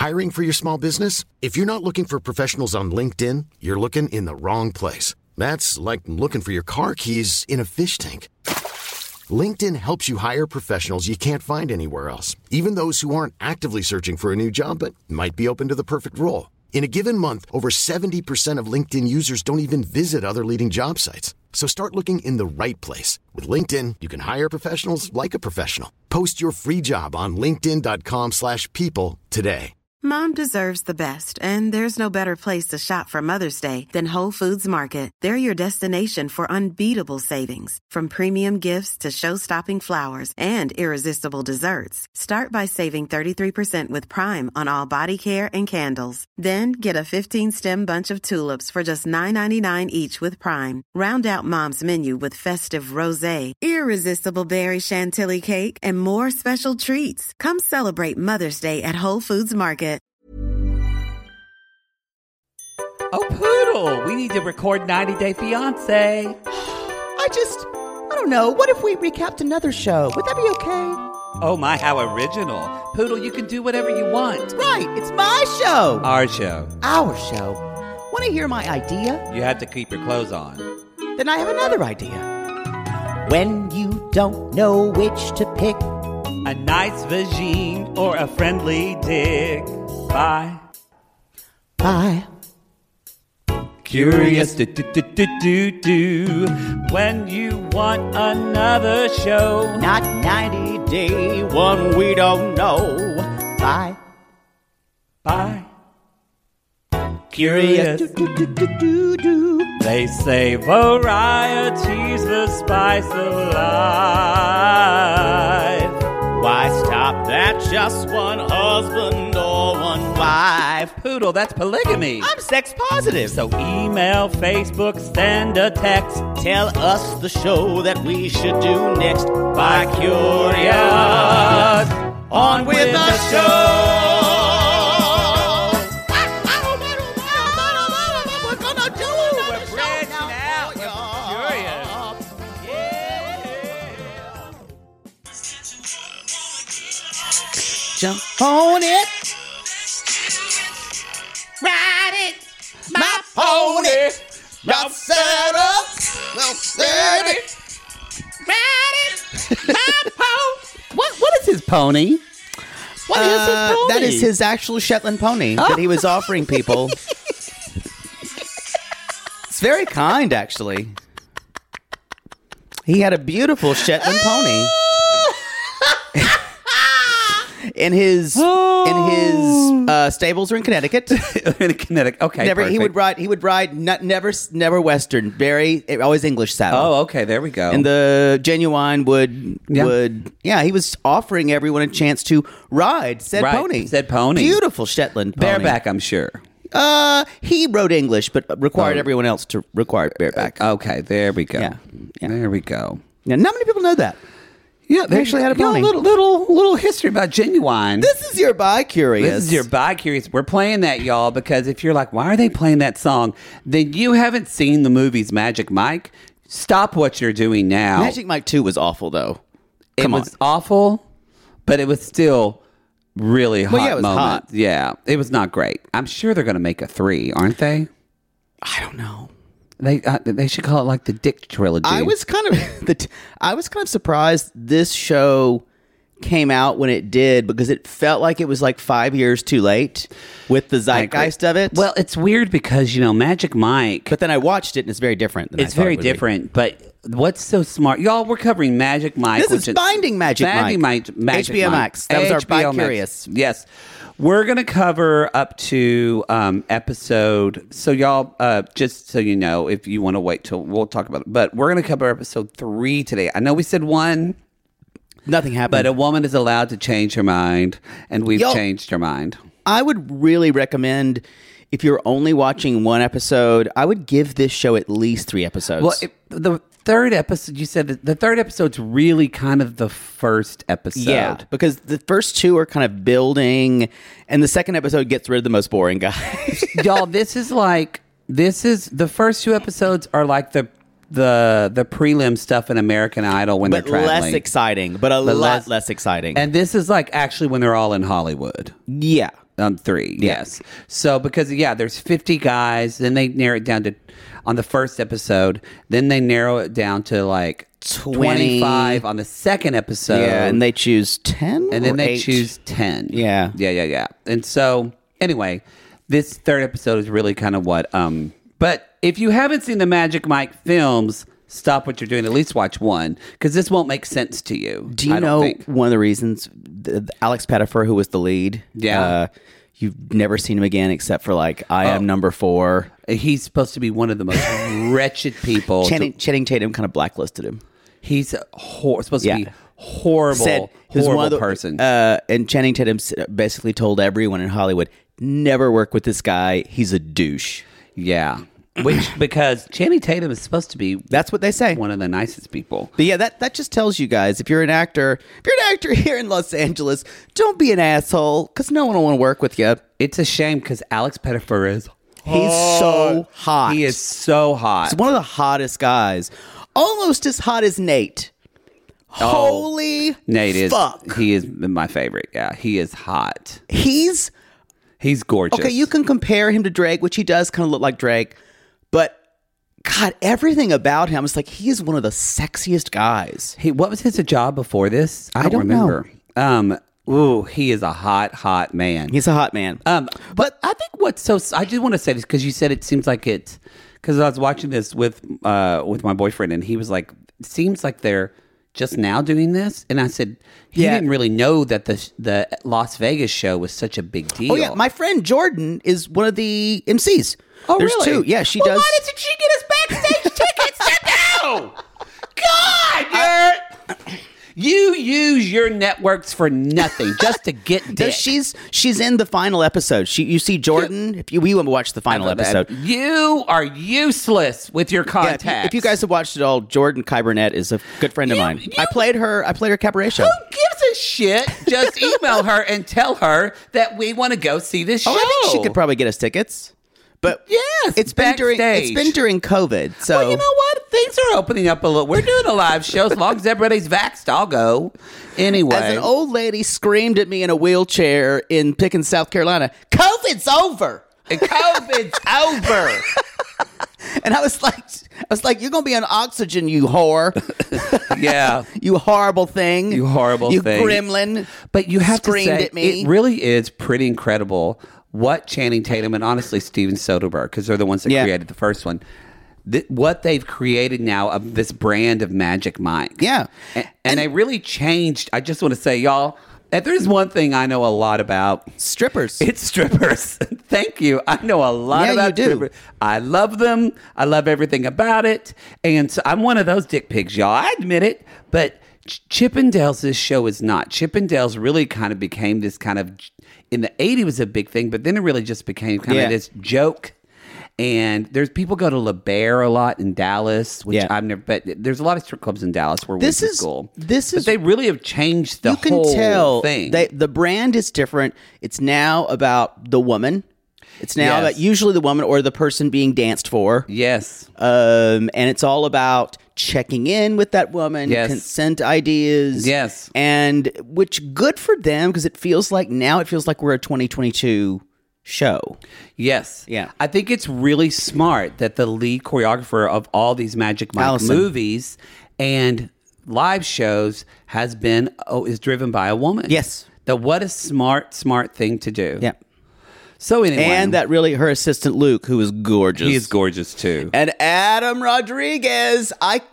Hiring for your small business? If you're not looking for professionals on LinkedIn, you're looking in the wrong place. That's like looking for your car keys in a fish tank. LinkedIn helps you hire professionals you can't find anywhere else, even those who aren't actively searching for a new job but might be open to the perfect role. In a given month, over 70% of LinkedIn users don't even visit other leading job sites. So start looking in the right place. With LinkedIn, you can hire professionals like a professional. Post your free job on linkedin.com/people today. Mom deserves the best, and there's no better place to shop for Mother's Day than Whole Foods Market. They're your destination for unbeatable savings, from premium gifts to show-stopping flowers and irresistible desserts. Start by saving 33% with Prime on all body care and candles. Then get a 15-stem bunch of tulips for just $9.99 each with Prime. Round out Mom's menu with festive rosé, irresistible berry chantilly cake, and more special treats. Come celebrate Mother's Day at Whole Foods Market. Oh, Poodle, we need to record 90 Day Fiancé. I don't know. What if we recapped another show? Would that be okay? Oh my, how original. Poodle, you can do whatever you want. Right, it's my show. Our show. Our show. Want to hear my idea? You have to keep your clothes on. Then I have another idea. When you don't know which to pick, a nice vagine or a friendly dick. Bye. Bye. Curious do. When you want another show. Not 90 Day, one we don't know. Bye. Bye. Curious do. They say variety's the spice of life. Why stop at just one husband or one wife? Poodle, that's polygamy. I'm sex positive. So email, Facebook, send a text. Tell us the show that we should do next. By Curious. On with the show. We're gonna do another show now. Jump on it. Ride it. My pony. Y'all set up. Well, set it. Ride it. My pony. What is his pony? What is his pony? That is his actual Shetland pony that he was offering people. It's very kind, actually. He had a beautiful Shetland pony. In his stables are in Connecticut. In Connecticut, okay. He would ride never Western, always English saddle. Oh, okay, there we go. And the Genuine would he was offering everyone a chance to ride said pony. Said pony. Beautiful Shetland pony. Bareback, I'm sure. He wrote English, but required everyone else to require bareback. Okay, there we go. Yeah. There we go. Now, not many people know that. Yeah, they actually had a pony. Little history about Genuine. This is your Bi Curious. We're playing that, y'all, because if you're like, why are they playing that song? Then you haven't seen the movies Magic Mike. Stop what you're doing now. Magic Mike 2 was awful, though. It was awful, but it was still really hot. Well, yeah, it was hot. Yeah, it was not great. I'm sure they're going to make a 3, aren't they? I don't know. They should call it like the Dick Trilogy. I was kind of surprised this show came out when it did, because it felt like it was like 5 years too late with the zeitgeist of it. Well, it's weird because, Magic Mike. But then I watched it and it's very different. It's very different. But what's so smart? Y'all, we're covering Magic Mike. This is Finding Magic Mike. HBO Max. That was our Bi Curious. Yes. We're going to cover up to episode. So y'all, just so you know, if you want to wait till we'll talk about it. But we're going to cover episode 3 today. I know we said 1. Nothing happened. But a woman is allowed to change her mind, and we've changed her mind. I would really recommend, if you're only watching 1 episode, I would give this show at least 3 episodes. Well, the third episode, you said the third episode's really kind of the first episode. Yeah, because the first 2 are kind of building, and the second episode gets rid of the most boring guys. Y'all, this is the first 2 episodes are like the prelim stuff in American Idol when they're traveling. Less exciting, but a lot less exciting. And this is like actually when they're all in Hollywood. Yeah. 3. Yes. So because there's 50 guys. Then they narrow it down to on the first episode. Then they narrow it down to like 25 on the second episode. Yeah, and they choose 10, and then they 8? choose 10. Yeah. Yeah. And so anyway, this third episode is really kind of what. But if you haven't seen the Magic Mike films, stop what you're doing. At least watch one, because this won't make sense to you. Do you know one of the reasons Alex Pettyfer, who was the lead? Yeah. You've never seen him again except for like I Am Number 4. He's supposed to be one of the most wretched people. Channing Tatum kind of blacklisted him. He's supposed to be horrible. Said he was horrible person. And Channing Tatum basically told everyone in Hollywood, never work with this guy. He's a douche. Yeah. Because Channing Tatum is supposed to be that's what they say, one of the nicest people. But yeah, that just tells you guys, if you're an actor here in Los Angeles, don't be an asshole, because no one will want to work with you. It's a shame because Alex Pettyfer is he's so hot. He is so hot. He's one of the hottest guys, almost as hot as Nate. Holy Nate fuck. He is my favorite. Yeah, he is hot. He's gorgeous. Okay, you can compare him to Drake, which he does kind of look like Drake. But, God, everything about him is like he's one of the sexiest guys. What was his job before this? I don't remember. He is a hot man. He's a hot man. But I think I just want to say this because you said it seems like it's, because I was watching this with my boyfriend and he was like, it seems like they're just now doing this. And I said, he didn't really know that the Las Vegas show was such a big deal. Oh, yeah. My friend Jordan is one of the MCs. Oh, There's really? 2. Yeah, she does. Why doesn't she get us backstage tickets to go? God, you use your networks for nothing, just to get dick. She's in the final episode. You see Jordan. We want to watch the final episode. You are useless with your contacts. Yeah, if you guys have watched it all, Jordan Kybernet is a good friend of mine. I played her cabaret show. Who gives a shit? Just email her and tell her that we want to go see this show. I think she could probably get us tickets. But yes, it's been during COVID. So well, you know what? Things are opening up a little. We're doing a live show. As long as everybody's vaxxed, I'll go. Anyway, as an old lady screamed at me in a wheelchair in Pickens, South Carolina, "COVID's over! COVID's over!" And I was like, "You're gonna be on oxygen, you whore! Yeah, you horrible thing! You horrible you thing! gremlin!" But you have screamed to say, at me. It really is pretty incredible what Channing Tatum and honestly Steven Soderbergh, because they're the ones that created the first one, what they've created now of this brand of Magic Mike. Yeah. And they really changed. I just want to say, y'all, if there's one thing I know a lot about, strippers. It's strippers. Thank you. I know a lot about strippers. I love them. I love everything about it. And so I'm one of those dick pigs, y'all. I admit it. But Chippendales' show is not. Chippendales really kind of became this kind of, in the 80s was a big thing, but then it really just became kind of this joke. And there's people go to La Bear a lot in Dallas, which I've never, but there's a lot of strip clubs in Dallas where we went to school. But they really have changed the whole thing. The brand is different. It's now about the woman. It's now about usually the woman or the person being danced for. Yes. And it's all about checking in with that woman, consent ideas. Yes. And which good for them because it feels like we're a 2022 show. Yes. Yeah. I think it's really smart that the lead choreographer of all these Magic Mike movies and live shows is driven by a woman. Yes. What a smart thing to do. Yeah. So anyway. And that really, her assistant Luke, who is gorgeous. He is gorgeous too. And Adam Rodriguez. I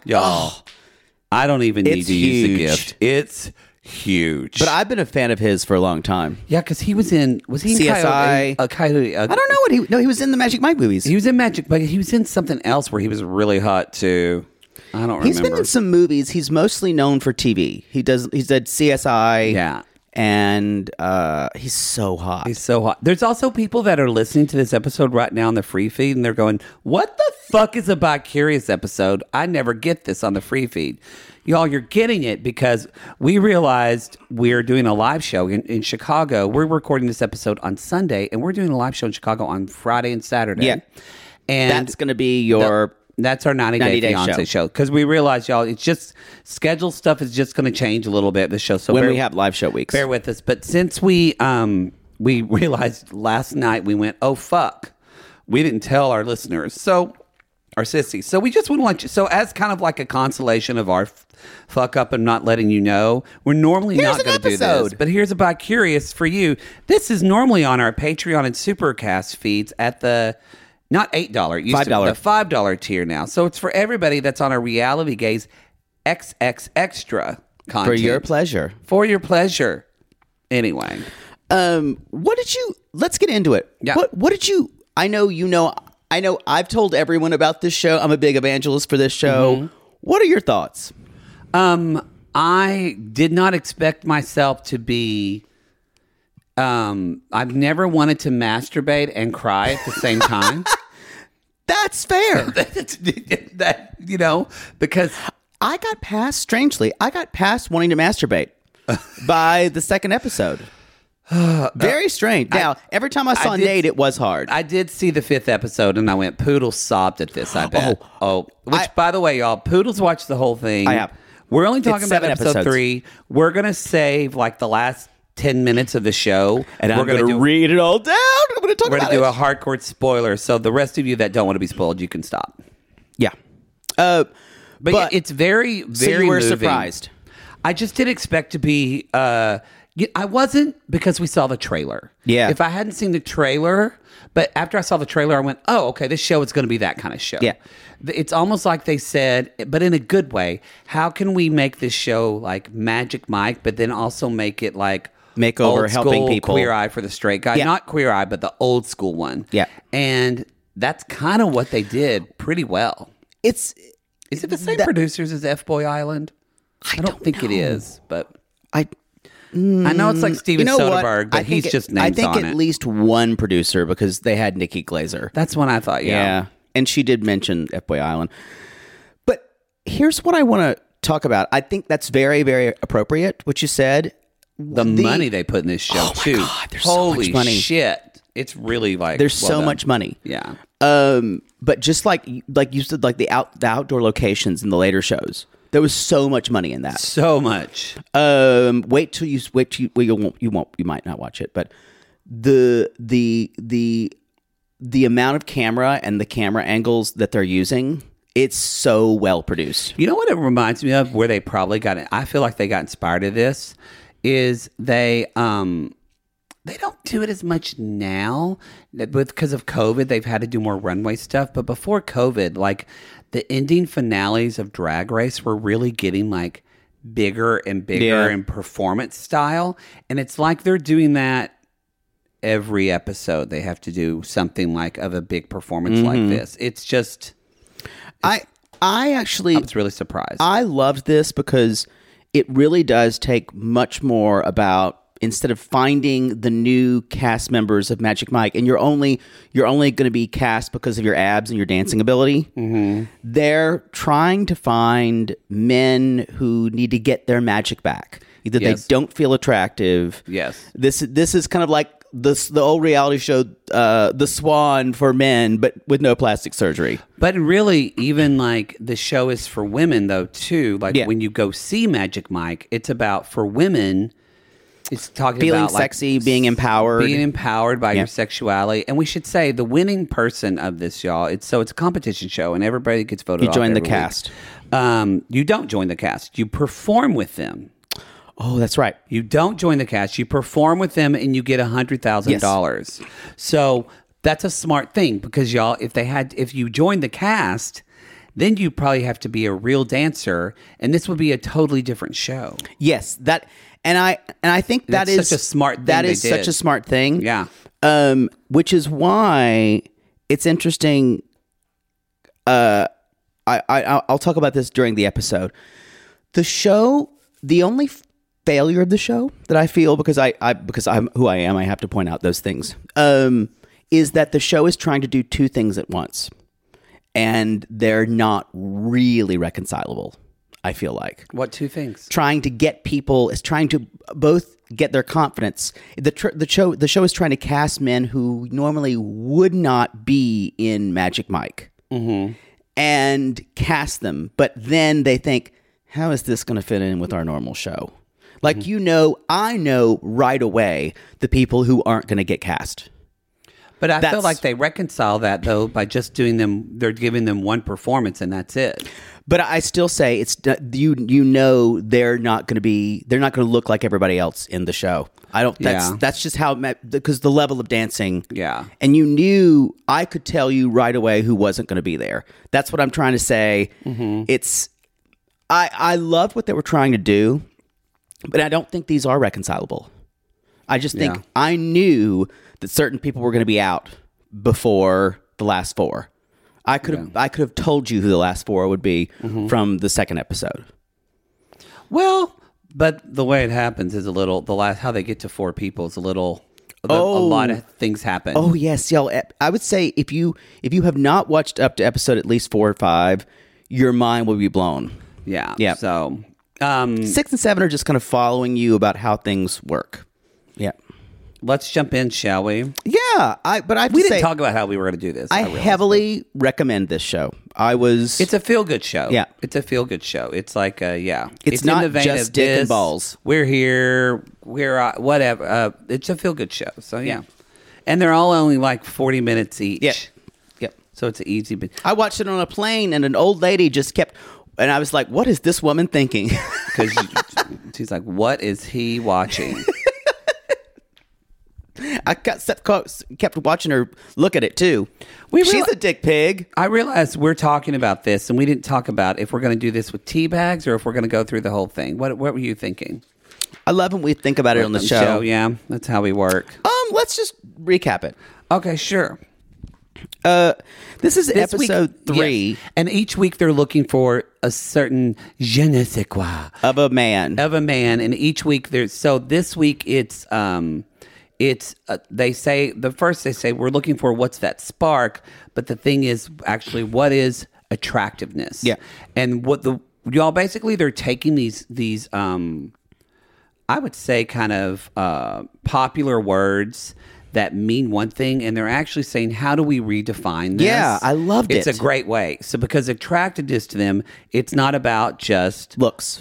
don't even need to use the gift. It's huge. But I've been a fan of his for a long time. Yeah, because he was in CSI? Coyote? I don't know he was in the Magic Mike movies. He was in Magic, but he was in something else where he was really hot too. I don't remember. He's been in some movies. He's mostly known for TV. He's did CSI. Yeah. And he's so hot. He's so hot. There's also people that are listening to this episode right now on the free feed, and they're going, what the fuck is a Bi-Curious episode? I never get this on the free feed. Y'all, you're getting it because we realized we're doing a live show in Chicago. We're recording this episode on Sunday, and we're doing a live show in Chicago on Friday and Saturday. Yeah. And that's going to be your... That's our 90 Day Fiancé show. Because we realized, y'all, it's just, schedule stuff is just going to change a little bit, the show. So when we have live show weeks. Bear with us. But since we we realized last night, we went, oh, fuck. We didn't tell our listeners. So, our sissies. So, we just want to let you, so as kind of like a consolation of our fuck up and not letting you know, we're normally not going to do this. But here's a Bi Curious for you. This is normally on our Patreon and Supercast feeds at the, not $8, it used to be the $5 tier now. So, it's for everybody that's on our Reality Gaze XX Extra content. For your pleasure. For your pleasure. Anyway. Let's get into it. Yeah. What did you, I know I've told everyone about this show. I'm a big evangelist for this show. Mm-hmm. What are your thoughts? I did not expect myself to be, I've never wanted to masturbate and cry at the same time. That's fair. that, because I got past wanting to masturbate by the second episode. Very strange. Now, every time I saw Nate, it was hard. I did see the 5th episode, and I went, Poodle sobbed at this, I bet. By the way, y'all, Poodle's watched the whole thing. I have. We're only talking about episode episodes. 3. We're going to save, like, the last 10 minutes of the show. And we're going to read it all down. I'm going to talk about it. We're going to do a hardcore spoiler, so the rest of you that don't want to be spoiled, you can stop. Yeah. But yeah, it's very, very so you were moving. Surprised. I just didn't expect to be... I wasn't, because we saw the trailer. Yeah. If I hadn't seen the trailer, but after I saw the trailer, I went, oh, okay, this show is going to be that kind of show. Yeah. It's almost like they said, but in a good way, how can we make this show like Magic Mike, but then also make it like makeover, old helping school people. Queer Eye for the Straight Guy. Yeah. Not Queer Eye, but the old school one. Yeah. And that's kind of what they did pretty well. Is it the same producers as F-Boy Island? I don't think it is, but... I know it's like Steven Soderbergh, but he's just names on it. I think at least one producer, because they had Nikki Glazer. That's what I thought, yeah. And she did mention F-Boy Island. But here's what I want to talk about. I think that's very, very appropriate, what you said. The money they put in this show, too. Oh, my God, there's Holy so much money. Shit. It's really like... There's so much money. Yeah. But just like you said, like the outdoor locations in the later shows. There was so much money in that. So much. You might not watch it, but the amount of camera and the camera angles that they're using, it's so well produced. You know what it reminds me of, where they probably got it? I feel like they got inspired of this. Is they don't do it as much now because of COVID. They've had to do more runway stuff, but before COVID, like. The ending finales of Drag Race were really getting like bigger and bigger in performance style. And it's like they're doing that every episode. They have to do something like of a big performance like this. It's just... I was really surprised. I loved this because it really does take much more about... Instead of finding the new cast members of Magic Mike, and you're only going to be cast because of your abs and your dancing ability. Mm-hmm. They're trying to find men who need to get their magic back. Either they don't feel attractive. Yes. This is kind of like the old reality show, The Swan for men, but with no plastic surgery. But really, even like the show is for women though too. Like when you go see Magic Mike, it's about for women. It's talking feeling about sexy, like, being empowered by your sexuality. And we should say the winning person of this, y'all. It's a competition show, and everybody gets voted. You off join the every cast. Week. You don't join the cast. You perform with them. Oh, that's right. You don't join the cast. You perform with them, and you get $100,000. So that's a smart thing, because y'all, if you join the cast, then you probably have to be a real dancer, and this would be a totally different show. Yes, that. And I think that is such a smart thing. That is such a smart thing. Yeah. Which is why it's interesting. I'll talk about this during the episode. The show, the only failure of the show that I feel, because I'm who I am, I have to point out those things. Is that the show is trying to do two things at once, and they're not really reconcilable. I feel like. What two things? Trying to get people is trying to both get their confidence. The show is trying to cast men who normally would not be in Magic Mike, and cast them. But then they think, how is this going to fit in with our normal show? Like, I know right away the people who aren't going to get cast. But I feel like they reconcile that, though, by just they're giving them one performance and that's it. But I still say they're not going to look like everybody else in the show. That's just how, because the level of dancing. Yeah. And I could tell you right away who wasn't going to be there. That's what I'm trying to say. Mm-hmm. I loved what they were trying to do, but I don't think these are reconcilable. I just think I knew that certain people were going to be out before the last four. I could have told you who the last four would be from the second episode. Well, but the way it happens is how they get to four people is a lot of things happen. Oh yes, y'all. I would say if you have not watched up to episode at least 4 or 5, your mind will be blown. Yeah. Yeah. So 6 and 7 are just kind of following you about how things work. Yeah. Let's jump in, shall we? Yeah, we didn't talk about how we were going to do this. I heavily recommend this show. It's a feel-good show. Yeah, it's a feel-good show. It's like it's not in the vein just of dick and balls. We're here. We're whatever. It's a feel-good show. So yeah, and they're all only like 40 minutes each. Yep. So it's an easy. I watched it on a plane, and an old lady just kept. And I was like, "What is this woman thinking?" Because she's like, "What is he watching?" I kept watching her look at it too. She's a dick pig. I realized we're talking about this, and we didn't talk about if we're going to do this with tea bags or if we're going to go through the whole thing. What were you thinking? I love when we think about it on the show. Yeah, that's how we work. Let's just recap it. Okay, sure. This is episode 3. Yes. And each week they're looking for a certain je ne sais quoi. Of a man. And each week this week they say we're looking for what's that spark, but the thing is actually what is attractiveness. Yeah. And y'all basically they're taking these I would say kind of popular words that mean one thing, and they're actually saying, how do we redefine this? Yeah, I loved it. It's a great way. So because attractiveness to them, it's not about just looks,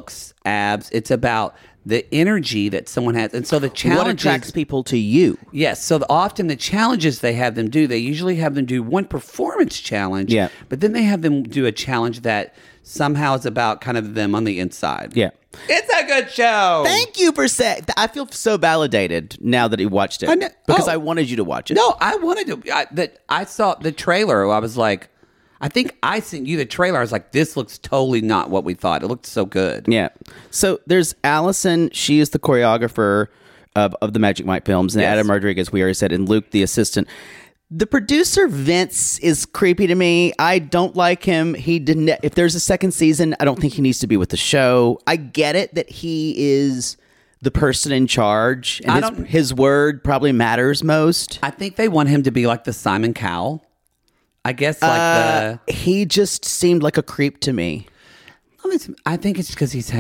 abs. It's about the energy that someone has. And so the challenge what attracts people to you. Yes. So often the challenges they have them do, they usually have them do one performance challenge. Yeah. But then they have them do a challenge that somehow is about kind of them on the inside. Yeah. It's a good show. Thank you for saying. I feel so validated now that you watched it because I wanted you to watch it. No, I wanted to. I saw the trailer. I was like, I think I sent you the trailer. I was like, this looks totally not what we thought. It looked so good. Yeah. So there's Allison. She is the choreographer of the Magic Mike films, and Adam Rodriguez, we already said, and Luke, the assistant. The producer, Vince, is creepy to me. I don't like him. He didn't. If there's a second season, I don't think he needs to be with the show. I get it that he is the person in charge, and his word probably matters most. I think they want him to be like the Simon Cowell. I guess he just seemed like a creep to me. I think it's because he has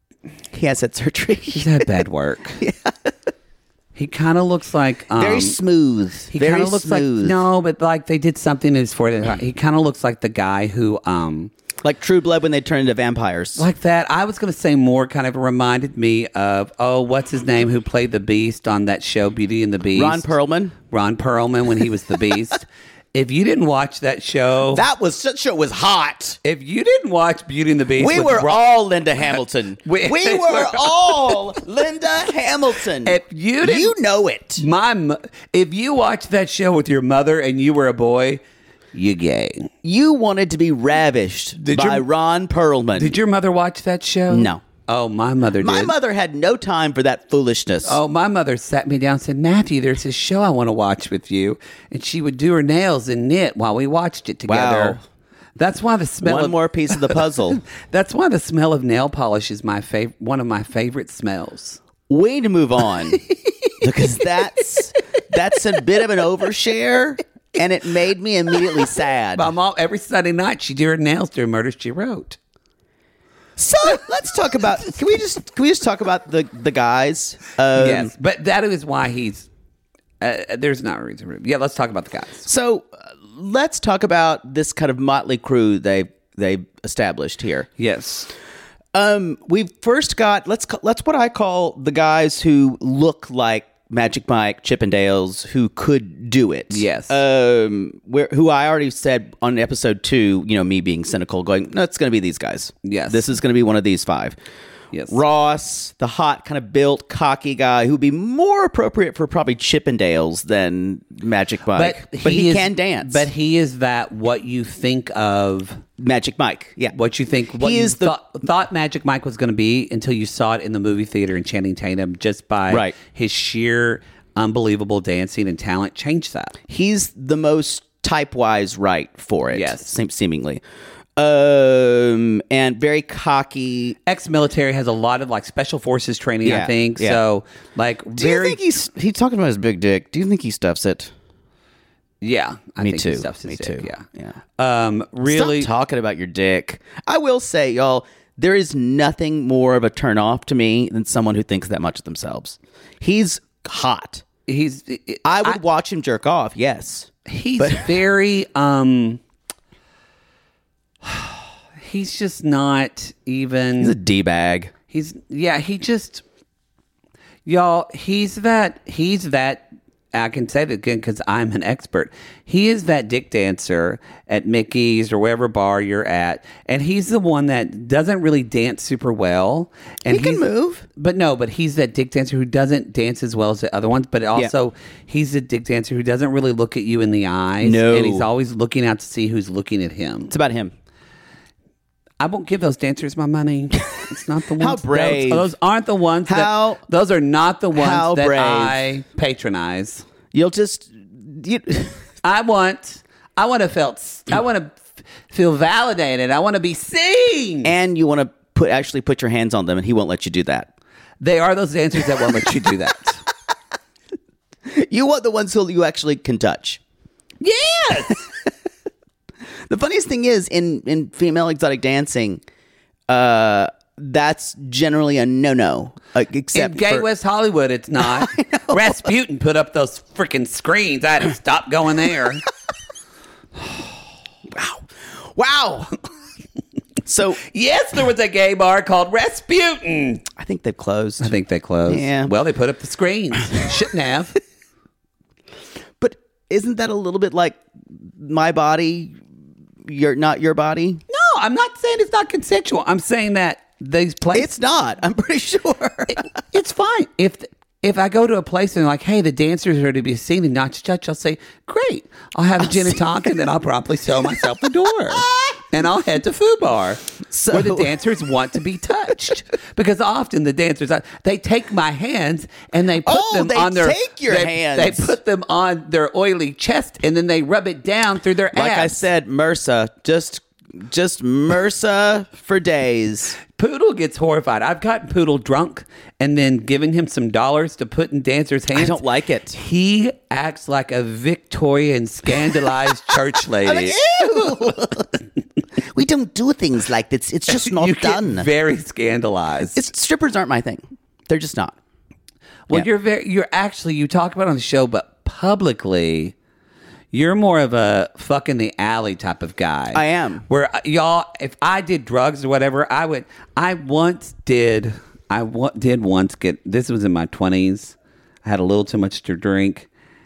had surgery. He's had bad work. Yeah. He kind of looks like very smooth. He kind of looks smooth. But like they did something in his forehead. He kind of looks like the guy who like True Blood when they turn into vampires. Like that. I was going to say more kind of reminded me of what's his name who played the Beast on that show Beauty and the Beast? Ron Perlman when he was the Beast. If you didn't watch that show... That show was hot. If you didn't watch Beauty and the Beast... We were all Linda Hamilton. we were all Linda Hamilton. If you didn't... You know it. If you watched that show with your mother and you were a boy, you gay. You wanted to be ravished by Ron Perlman. Did your mother watch that show? No. Oh, my mother did. My mother had no time for that foolishness. Oh, my mother sat me down and said, Matthew, there's this show I want to watch with you. And she would do her nails and knit while we watched it together. Wow. That's why the smell One more piece of the puzzle. That's why the smell of nail polish is one of my favorite smells. We need to move on. Because that's a bit of an overshare. And it made me immediately sad. My mom, every Sunday night, she'd do her nails during Murder, She Wrote. So let's talk about. Can we just talk about the guys? Yes, but that is why he's. There's not a reason for it. Yeah, let's talk about the guys. So let's talk about this kind of motley crew they established here. Yes. We've first got let's what I call the guys who look like Magic Mike, Chippendales, who could do it. Yes. Who I already said on episode 2, me being cynical, going, no, it's going to be these guys. Yes. This is going to be one of these 5. Yes. Ross, the hot, kind of built, cocky guy who would be more appropriate for probably Chippendales than Magic Mike. But he can dance. But he is that what you think of Magic Mike. Yeah. What you think. What He you is the- thought Magic Mike was going to be until you saw it in the movie theater in Channing Tatum, just by Right. his sheer unbelievable dancing and talent changed that. He's the most type-wise right for it. Yes. Seemingly. And very cocky. Ex-military, has a lot of like special forces training, I Yeah, think. yeah. So like Do you very, think he's talking about his big dick? Do you think he stuffs it? yeah. I Me think too. He stuffs his Me dick, too. Yeah. Yeah. Really. Stop talking about your dick. I will say, y'all, there is nothing more of a turn off to me than someone who thinks that much of themselves. He's hot. I would watch him jerk off. Yes. He's very he's just not even He's a D-bag. he just y'all he's that I can say it again because I'm an expert. He is that dick dancer at Mickey's or wherever bar you're at, and he's the one that doesn't really dance super well. And He can move. but he's that dick dancer who doesn't dance as well as the other ones. But also, he's a dick dancer who doesn't really look at you in the eyes. No. And he's always looking out to see who's looking at him. It's about him. I won't give those dancers my money. It's not the ones. How brave. Those aren't the ones. Those are not the How ones that brave. I patronize. You'll just... I want to feel validated. I want to be seen. And you want to actually put your hands on them, and he won't let you do that. They are those dancers that won't let you do that. You want the ones who you actually can touch. Yes. The funniest thing is, in female exotic dancing, that's generally a no-no. Except In gay for, West Hollywood, it's not. Rasputin put up those freaking screens. I had to stop going there. Wow. So Yes, there was a gay bar called Rasputin. I think they've closed. I think they closed. Yeah. Well, they put up the screens. Shouldn't have. But isn't that a little bit like my body, you're not your body? No, I'm not saying it's not consensual. I'm saying that these places. It's not. I'm pretty sure. It's fine. If I go to a place and they're like, hey, the dancers are to be seen and not to touch, I'll say, great. I'll have a gin and tonic and then I'll promptly sell myself the door. And I'll head to Foo Bar where the dancers want to be touched. Because often the dancers, they take my hands and they put them on their... take your hands. They put them on their oily chest and then they rub it down through their Like I abs. said, MRSA. Just MRSA for days. Poodle gets horrified. I've gotten Poodle drunk and then giving him some dollars to put in dancers' hands. I don't like it. He acts like a Victorian scandalized church lady. Ew. We don't do things like this. It's just not You done. get very scandalized. Strippers aren't my thing. They're just not. Well, Yeah. you talk about it on the show, but publicly, you're more of a fuck in the alley type of guy. I am. Where y'all, if I did drugs or whatever, I once did once get, this was in my 20s. I had a little too much to drink.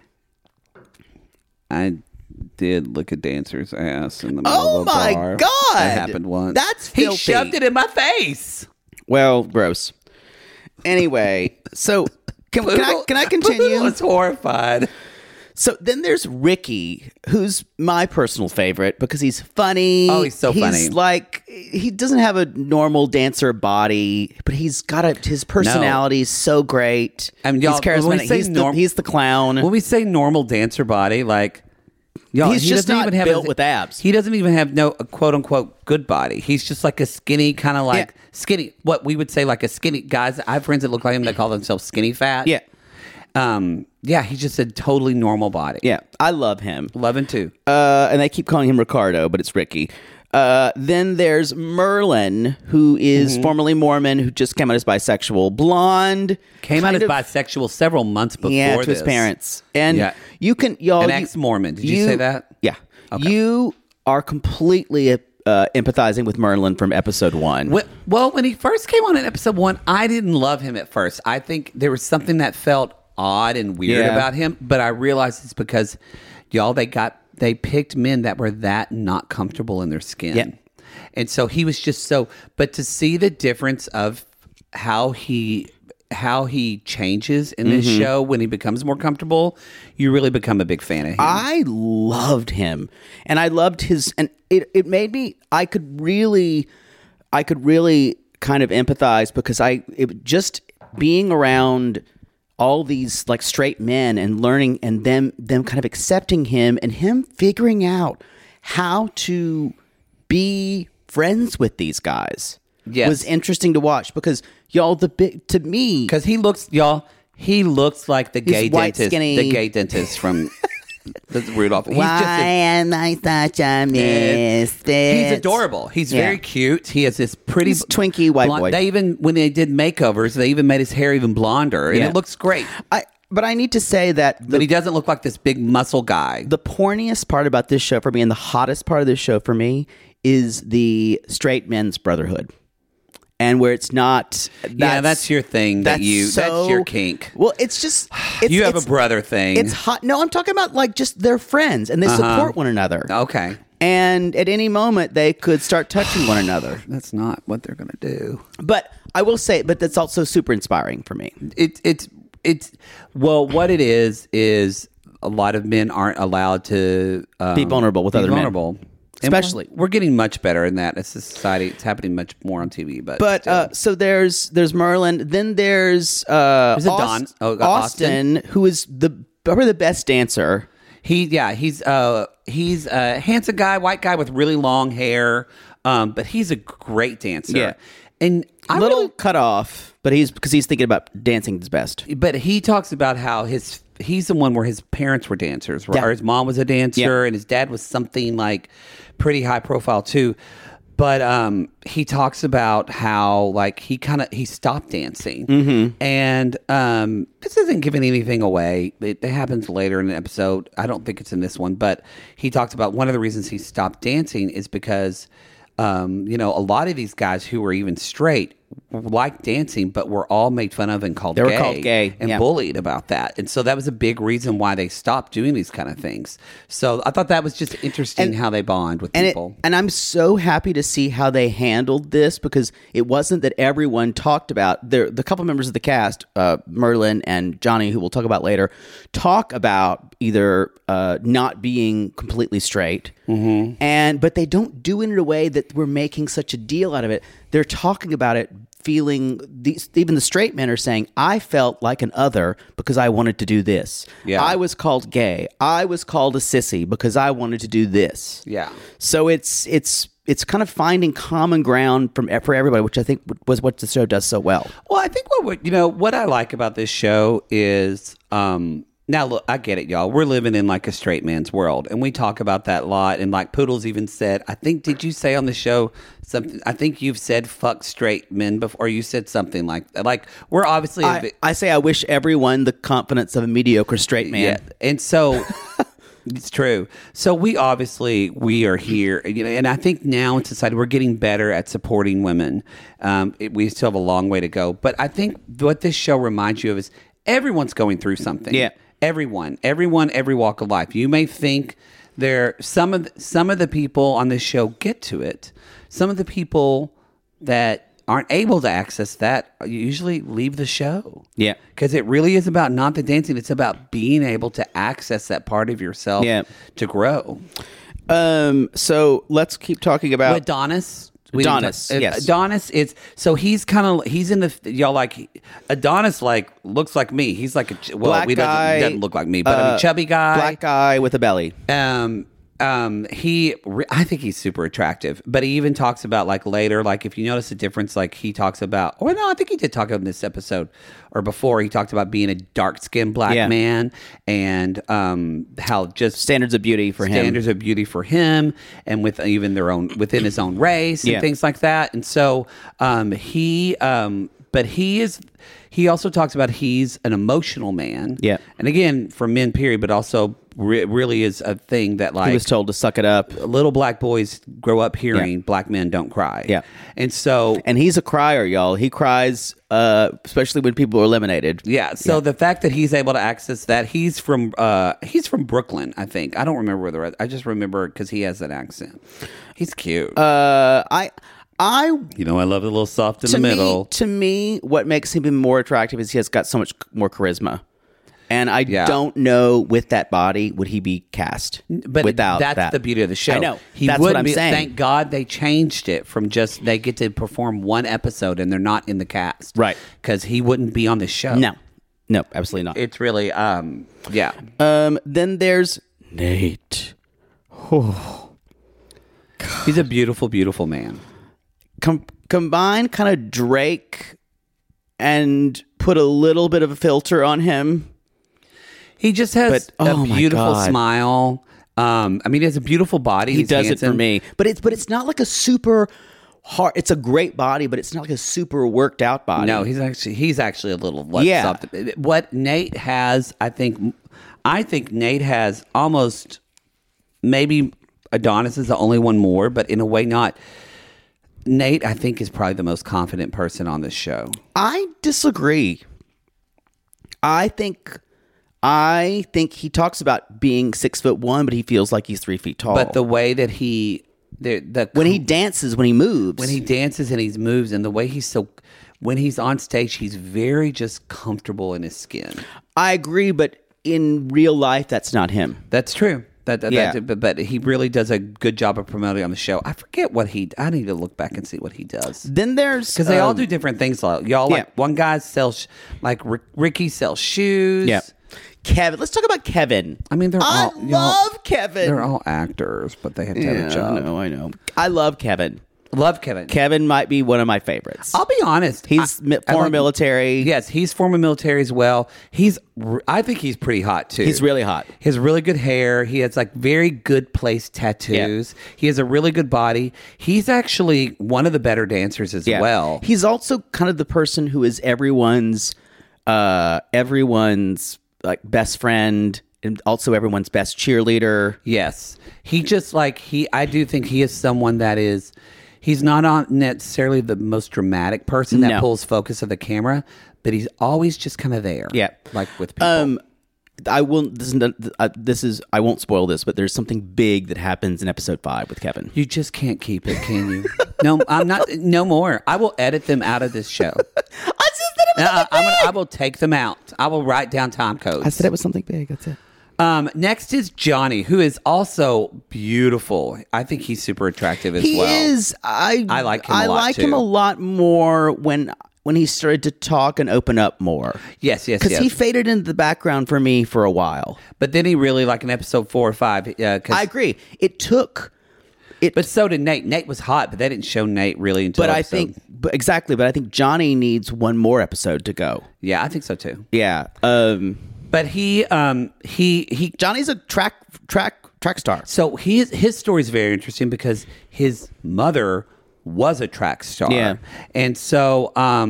I did look at dancer's ass in the middle of a bar. Oh my God. That happened once. That's He filthy. shoved it in my face. Well, gross. Anyway, so can I continue? Poodle was horrified. So then there's Ricky, who's my personal favorite because he's funny. Oh, he's so funny. He's like, he doesn't have a normal dancer body, but he's got his personality is so great. And he's y'all, when we charismatic. say He's the clown. When we say normal dancer body, like, y'all, He's he just doesn't not even have built with abs. He doesn't even have no quote unquote good body. He's just like a skinny, kind of like skinny. What we would say like a skinny guys. I have friends that look like him. They call themselves skinny fat. Yeah. Yeah, he's just a totally normal body. Yeah, I love him. Love him too. And they keep calling him Ricardo, but it's Ricky. Then there's Merlin, who is formerly Mormon, who just came out as bisexual. Blonde. Came out kind as of- bisexual several months before Yeah, to this. his parents. And Yeah. you can, y'all. An ex-Mormon. Did you say that? Yeah. Okay. You are completely empathizing with Merlin from episode 1. Well, when he first came on in episode 1, I didn't love him at first. I think there was something that felt odd and weird about him, but I realized it's because y'all they picked men that were that not comfortable in their skin. Yeah. And so he was just but to see the difference of how he changes in this show when he becomes more comfortable, you really become a big fan of him. I loved him, and I loved his, and it made me, I could really kind of empathize because it just being around all these like straight men and learning and them kind of accepting him and him figuring out how to be friends with these guys was interesting to watch because to me, because he looks like the gay white, dentist, skinny. the gay dentist from the Rudolph. He's am I such a misfit? He's adorable. He's very cute. He has this pretty twinkie white blonde. boy. They even, when they did makeovers, they even made his hair even blonder, and it looks great. But I need to say that But he doesn't look like this big muscle guy. the porniest part about this show for me and the hottest part of this show for me is the straight men's brotherhood. And where it's not... That's your thing. That's your kink. Well, it's just... You have a brother thing. It's hot. No, I'm talking about like just they're friends and they support one another. Okay. And at any moment, they could start touching one another. That's not what they're going to do. But I will say, but that's also super inspiring for me. Well, what it is a lot of men aren't allowed to Be vulnerable with other men. Especially. We're getting much better in that as a society. It's happening much more on TV. But so there's Merlin. Then there's Austin, who is probably the best dancer. He's a handsome guy, white guy with really long hair. But he's a great dancer. Yeah. And cut off, but he's thinking about dancing his best. But he talks about how he's the one where his parents were dancers, or his mom was a dancer, and his dad was something like pretty high profile too. But he talks about how like he stopped dancing, and this isn't giving anything away. It happens later in the episode. I don't think it's in this one, but he talks about one of the reasons he stopped dancing is because a lot of these guys who were even straight liked dancing, but were all made fun of and called gay and bullied about that. And so that was a big reason why they stopped doing these kind of things. So I thought that was just interesting how they bond with people. And I'm so happy to see how they handled this because it wasn't that everyone talked about the couple members of the cast, Merlin and Johnny, who we'll talk about later, talk about either not being completely straight, but they don't do it in a way that we're making such a deal out of it. They're talking about it, feeling even the straight men are saying, I felt like an other because I wanted to do this. Yeah. I was called gay. I was called a sissy because I wanted to do this. Yeah. So it's kind of finding common ground for everybody, which I think was what the show does so well. Well, I think what I like about this show is now look, I get it, y'all. We're living in like a straight man's world, and we talk about that a lot. And like Poodles even said, I think, did you say on the show something? I think you've said "fuck straight men" before. Or you said something like that. Like we're obviously. I say I wish everyone the confidence of a mediocre straight man. Yeah, and so. It's true. So we are here, and I think now in society we're getting better at supporting women. We still have a long way to go, but I think what this show reminds you of is everyone's going through something. Yeah, everyone, every walk of life. You may think some of the people on this show get to it. Some of the people that aren't able to access that usually leave the show. Yeah. Because it really is about not the dancing. It's about being able to access that part of yourself to grow. So let's keep talking about Adonis. Adonis, yes. Adonis is, so he's in the, y'all like, Adonis like, looks like me. He's like black guy. Doesn't look like me, but chubby guy. Black guy with a belly. I think he's super attractive, but he even talks about like later, like if you notice the difference, like he talks about, I think he did talk about in this episode or before, he talked about being a dark skinned black man and how just standards of beauty for him and with even within his own race and things like that. And so but but he also talks about he's an emotional man. Yeah. And again, for men, period, but also really is a thing that like He was told to suck it up. little black boys grow up hearing black men don't cry. Yeah. And so And he's a crier, y'all. He cries, especially when people are eliminated. yeah, so the fact that he's able to access that, he's from Brooklyn, I think. I don't remember where the rest. I just remember because he has an accent. He's cute. I I love the little soft in the middle. To me, what makes him even more attractive is he has got so much more charisma. And I don't know, with that body, would he be cast But without that's that? the beauty of the show. I know. He That's wouldn't what I'm be, saying. Thank God they changed it from just they get to perform one episode and they're not in the cast. Right. Because he wouldn't be on the show. No, absolutely not. It's really, yeah. Then there's Nate. He's a beautiful, beautiful man. Combine kind of Drake and put a little bit of a filter on him. He just has But, oh a my beautiful God. smile. I mean, he has a beautiful body. He He's does handsome. it for me. But it's not like a super hard. It's a great body, but it's not like a super worked out body. No, he's actually a little soft. What Nate has, I think Nate has almost, maybe Adonis is the only one more, but in a way not. Nate, I think, is probably the most confident person on this show. I disagree. I think he talks about being 6'1", but he feels like he's 3 feet tall. But the way that when he dances, when he moves, when he dances and he moves, and the way when he's on stage, he's very just comfortable in his skin. I agree, but in real life, that's not him. That's true. Yeah. But he really does a good job of promoting on the show. I forget I need to look back and see what he does. Then there's Because they all do different things. Y'all, like one guy sells, like Ricky sells shoes. Yeah. Kevin. Let's talk about Kevin. I mean, I love Kevin. They're all actors, but they have to have a job. I know. I love Kevin. Love Kevin. Kevin might be one of my favorites. I'll be honest. He's former military. Yes, he's former military as well. I think he's pretty hot too. He's really hot. He has really good hair. He has like very good placed tattoos. Yeah. He has a really good body. He's actually one of the better dancers as well. He's also kind of the person who is everyone's like best friend and also everyone's best cheerleader. Yes. He just like I do think he is someone that is. He's not necessarily the most dramatic person that pulls focus of the camera, but he's always just kind of there. Yeah, like with people. I won't spoil this, but there's something big that happens in episode 5 with Kevin. You just can't keep it, can you? No, I'm not. No more. I will edit them out of this show. I just said it was something big. I will take them out. I will write down time codes. I said it was something big. That's it. Next is Johnny, who is also beautiful. I think he's super attractive as well. He is. I like him a lot. I like him a lot more when he started to talk and open up more. Yes. Because he faded into the background for me for a while. But then he really, like in episode 4 or 5. I agree. It took. But so did Nate. Nate was hot, but they didn't show Nate really until episode. But I think Johnny needs one more episode to go. Yeah, I think so too. Yeah. But he Johnny's a track star. So his story is very interesting because his mother was a track star. Yeah. And so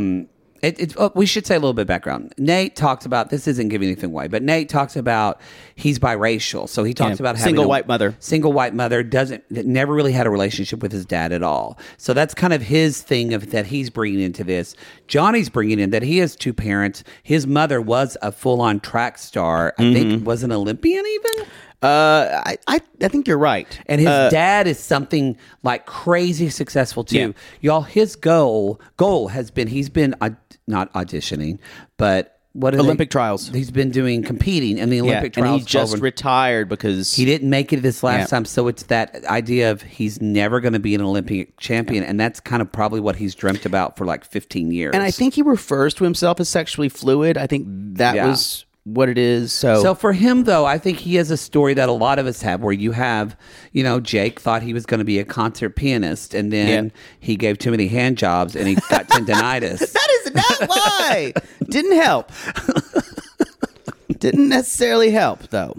we should say a little bit of background. Nate talks about, this isn't giving anything away, but Nate talks about he's biracial. So he talks about having single white mother. Single white mother, never really had a relationship with his dad at all. So that's kind of his thing that he's bringing into this. Johnny's bringing in that he has 2 parents. His mother was a full-on track star. I think was an Olympian even. I think you're right. And his dad is something like crazy successful too. Yeah. Y'all, his goal has been, he's been not auditioning, but Olympic trials. He's been competing in the Olympic trials. And he just retired because he didn't make it this last time. So it's that idea of he's never going to be an Olympic champion. And that's kind of probably what he's dreamt about for like 15 years. And I think he refers to himself as sexually fluid. I think that was what it is. So for him, though, I think he has a story that a lot of us have where you have, Jake thought he was going to be a concert pianist and then he gave too many hand jobs and he got tendinitis. That is not why. Didn't help. Didn't necessarily help, though.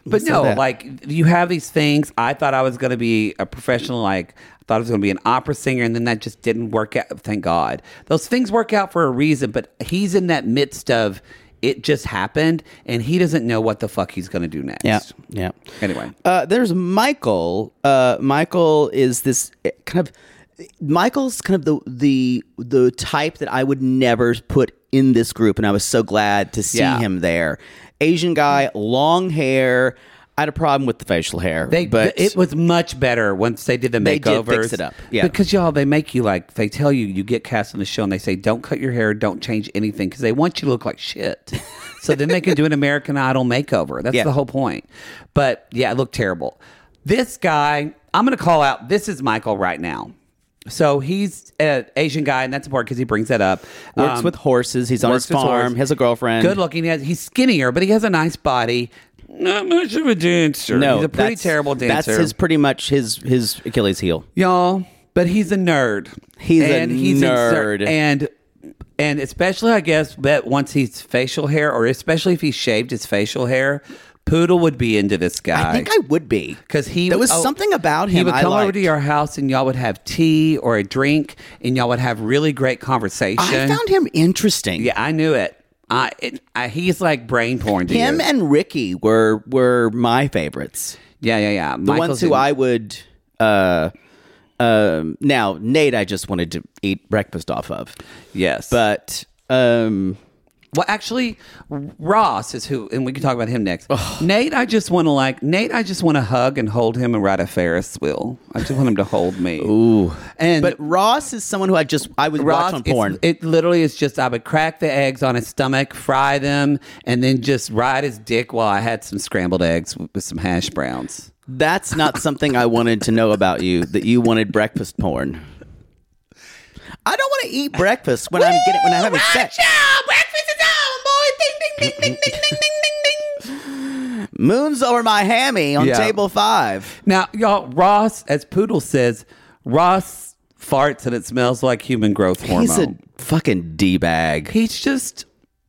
But said no, that? like you have these things. I thought I was going to be a professional. Like I thought I was going to be an opera singer, and then that just didn't work out. Thank God. Those things work out for a reason. But he's in that midst of it just happened, and he doesn't know what the fuck he's going to do next. Yeah. Anyway, There's Michael. Michael is this kind of. Michael's kind of the type that I would never put in this group, and I was so glad to see him there. Asian guy, long hair. I had a problem with the facial hair, but it was much better once they did the They makeovers. did fix it up, yeah. Because y'all, they make you like they tell you get cast on the show, and they say don't cut your hair, don't change anything, because they want you to look like shit. So then they can do an American Idol makeover. That's the whole point. But yeah, it looked terrible. This guy, I'm going to call out. This is Michael right now. So he's an Asian guy, and that's important because he brings that up. works with horses. He's on his farm. Has a girlfriend. Good looking. He's skinnier, but he has a nice body. Not much of a dancer. No, he's a pretty terrible dancer. That's pretty much his Achilles heel. Y'all, but he's a nerd. He's a nerd. And especially, I guess, that once he's facial hair, or especially if he shaved his facial hair, Poodle would be into this guy. I think I would be, because there was something about him. He would I come over liked. to your house, and y'all would have tea or a drink, and y'all would have really great conversation. I found him interesting. Yeah, I knew it. He's like brain porn to Him you. and Ricky were my favorites. Yeah. The ones who I would. Now Nate, I just wanted to eat breakfast off of. Yes, But well, actually, Ross is who, and we can talk about him next. Nate, I just want to hug and hold him and ride a Ferris wheel. I just want him to hold me. ooh, And but Ross is someone who I would watch on porn. It literally is just I would crack the eggs on his stomach, fry them, and then just ride his dick while I had some scrambled eggs with some hash browns. That's not something I wanted to know about you. That you wanted breakfast porn. I don't want to eat breakfast when I'm having sex. Breakfast is on, boy. Ding, ding, ding, ding, ding, ding, ding, ding. Moon's over my hammy on Yeah. table 5. Now, y'all, Ross, as Poodle says, Ross farts and it smells like human growth hormone. He's a fucking D-bag. He's just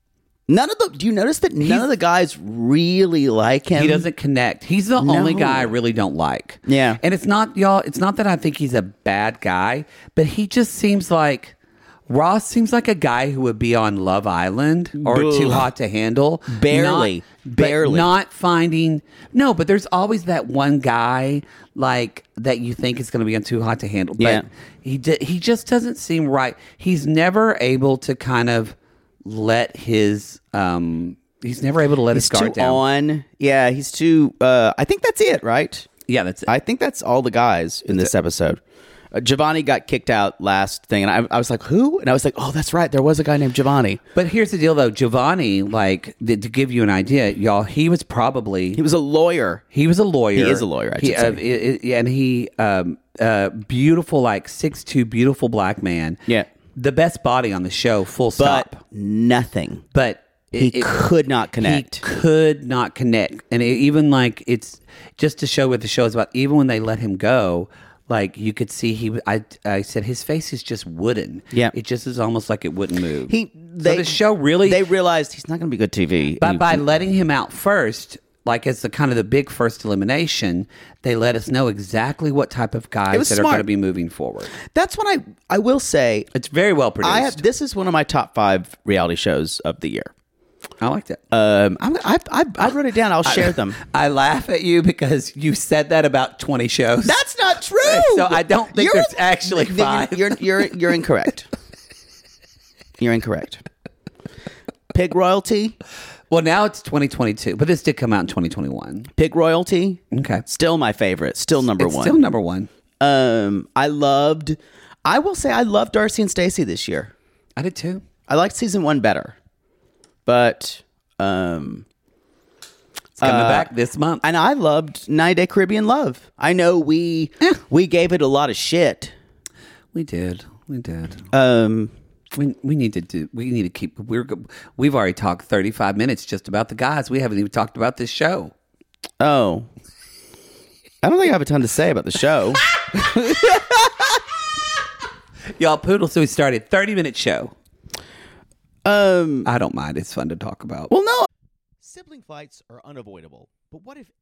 Do you notice that none of the guys really like him? he doesn't connect. He's the only guy I really don't like. Yeah. And it's not, y'all, it's not that I think he's a bad guy, but he just seems like Ross seems like a guy who would be on Love Island or Too Hot to Handle. Barely. But not finding. No, but there's always that one guy like that you think is going to be on Too Hot to Handle. But he just doesn't seem right. He's never able to kind of let his he's never able to let his guard down. Yeah, he's too I think that's it, right? Yeah, that's it. I think that's all the guys in this episode. Giovanni got kicked out last thing, and I was like, who? And I was like, oh, that's right. There was a guy named Giovanni. But here's the deal, though. Giovanni, like, to give you an idea, y'all, he was He was a lawyer. He was a lawyer. He is a lawyer, I should say. And he, beautiful, like 6'2", beautiful black man. Yeah. The best body on the show, full stop. But nothing. But He could not connect. He could not connect. And even like, it's just to show what the show is about, even when they let him go, like you could see I said his face is just wooden. Yeah. It just is almost like it wouldn't move. The show really, they realized he's not going to be good TV. but by letting him out first, like as the kind of the big first elimination, they let us know exactly what type of guys that are going to be moving forward. That's what I will say. It's very well produced. This is one of my top 5 reality shows of the year. I liked it. I wrote it down. I'll share them. I laugh at you because you said that about 20 shows. That's not true. So I don't think there's actually 5. You're incorrect. You're incorrect. Pig Royalty. Well, now it's 2022, but this did come out in 2021. Pig Royalty. Okay. Still my favorite. Still number It's one. still number one. I will say I loved Darcy and Stacey this year. I did too. I liked season 1 better. But It's coming back this month. and I loved 90 Day Caribbean Love. I know we gave it a lot of shit. We did. We did. Um, We need to keep. We've already talked 35 minutes just about the guys. We haven't even talked about this show. oh. I don't think I have a ton to say about the show. Y'all, Poodle, so we started 30-minute show. Um, I don't mind. It's fun to talk about. well, no. Sibling fights are unavoidable, but what if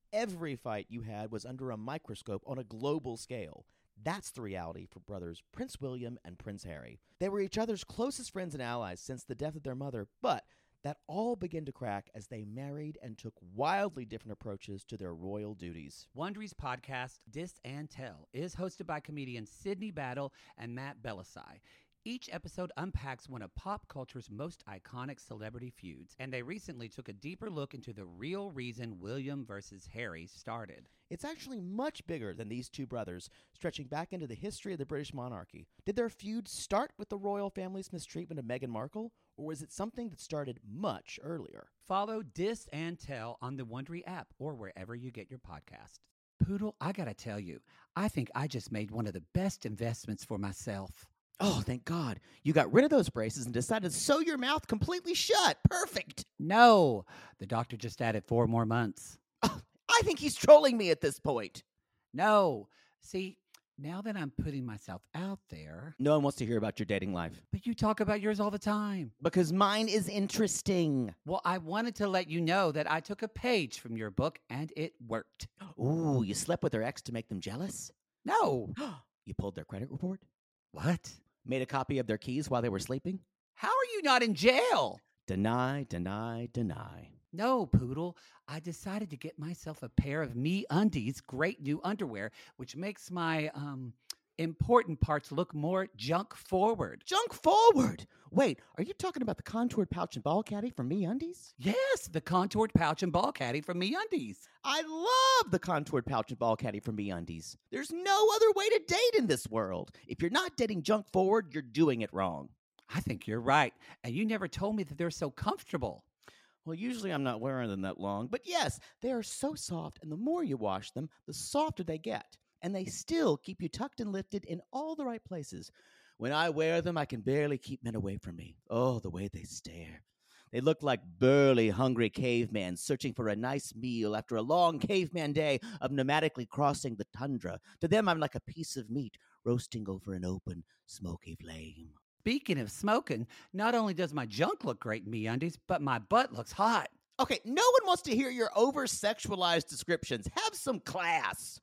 Every fight you had was under a microscope on a global scale. That's the reality for brothers Prince William and Prince Harry. They were each other's closest friends and allies since the death of their mother, but that all began to crack as they married and took wildly different approaches to their royal duties. Wondery's podcast, Dis and Tell, is hosted by comedians Sydney Battle and Matt Belisai. Each episode unpacks one of pop culture's most iconic celebrity feuds, and they recently took a deeper look into the real reason William versus Harry started. It's actually much bigger than these two brothers, stretching back into the history of the British monarchy. Did their feud start with the royal family's mistreatment of Meghan Markle, or was it something that started much earlier? Follow Dis and Tell on the Wondery app or wherever you get your podcasts. Poodle, I gotta tell you, I think I just made one of the best investments for myself. Oh, thank God. You got rid of those braces and decided to sew your mouth completely shut. Perfect. No, the doctor just added 4 more months. Oh, I think he's trolling me at this point. No, see, now that I'm putting myself out there. No one wants to hear about your dating life. But you talk about yours all the time. Because mine is interesting. Well, I wanted to let you know that I took a page from your book and it worked. Ooh, you slept with their ex to make them jealous? No. You pulled their credit report? What? Made a copy of their keys while they were sleeping? How are you not in jail? Deny, deny, deny. No, Poodle. I decided to get myself a pair of MeUndies great new underwear, which makes my important parts look more junk forward. Junk forward? Wait, are you talking about the contoured pouch and ball caddy from MeUndies? Yes, the contoured pouch and ball caddy from MeUndies. I love the contoured pouch and ball caddy from MeUndies. There's no other way to date in this world. If you're not dating junk forward, you're doing it wrong. I think you're right. And you never told me that they're so comfortable. Well, usually I'm not wearing them that long, but yes, they are so soft, and the more you wash them, the softer they get. And they still keep you tucked and lifted in all the right places. When I wear them, I can barely keep men away from me. Oh, the way they stare. They look like burly, hungry cavemen searching for a nice meal after a long caveman day of nomadically crossing the tundra. To them, I'm like a piece of meat roasting over an open, smoky flame. Speaking of smoking, not only does my junk look great in MeUndies, but my butt looks hot. Okay, no one wants to hear your over-sexualized descriptions. Have some class.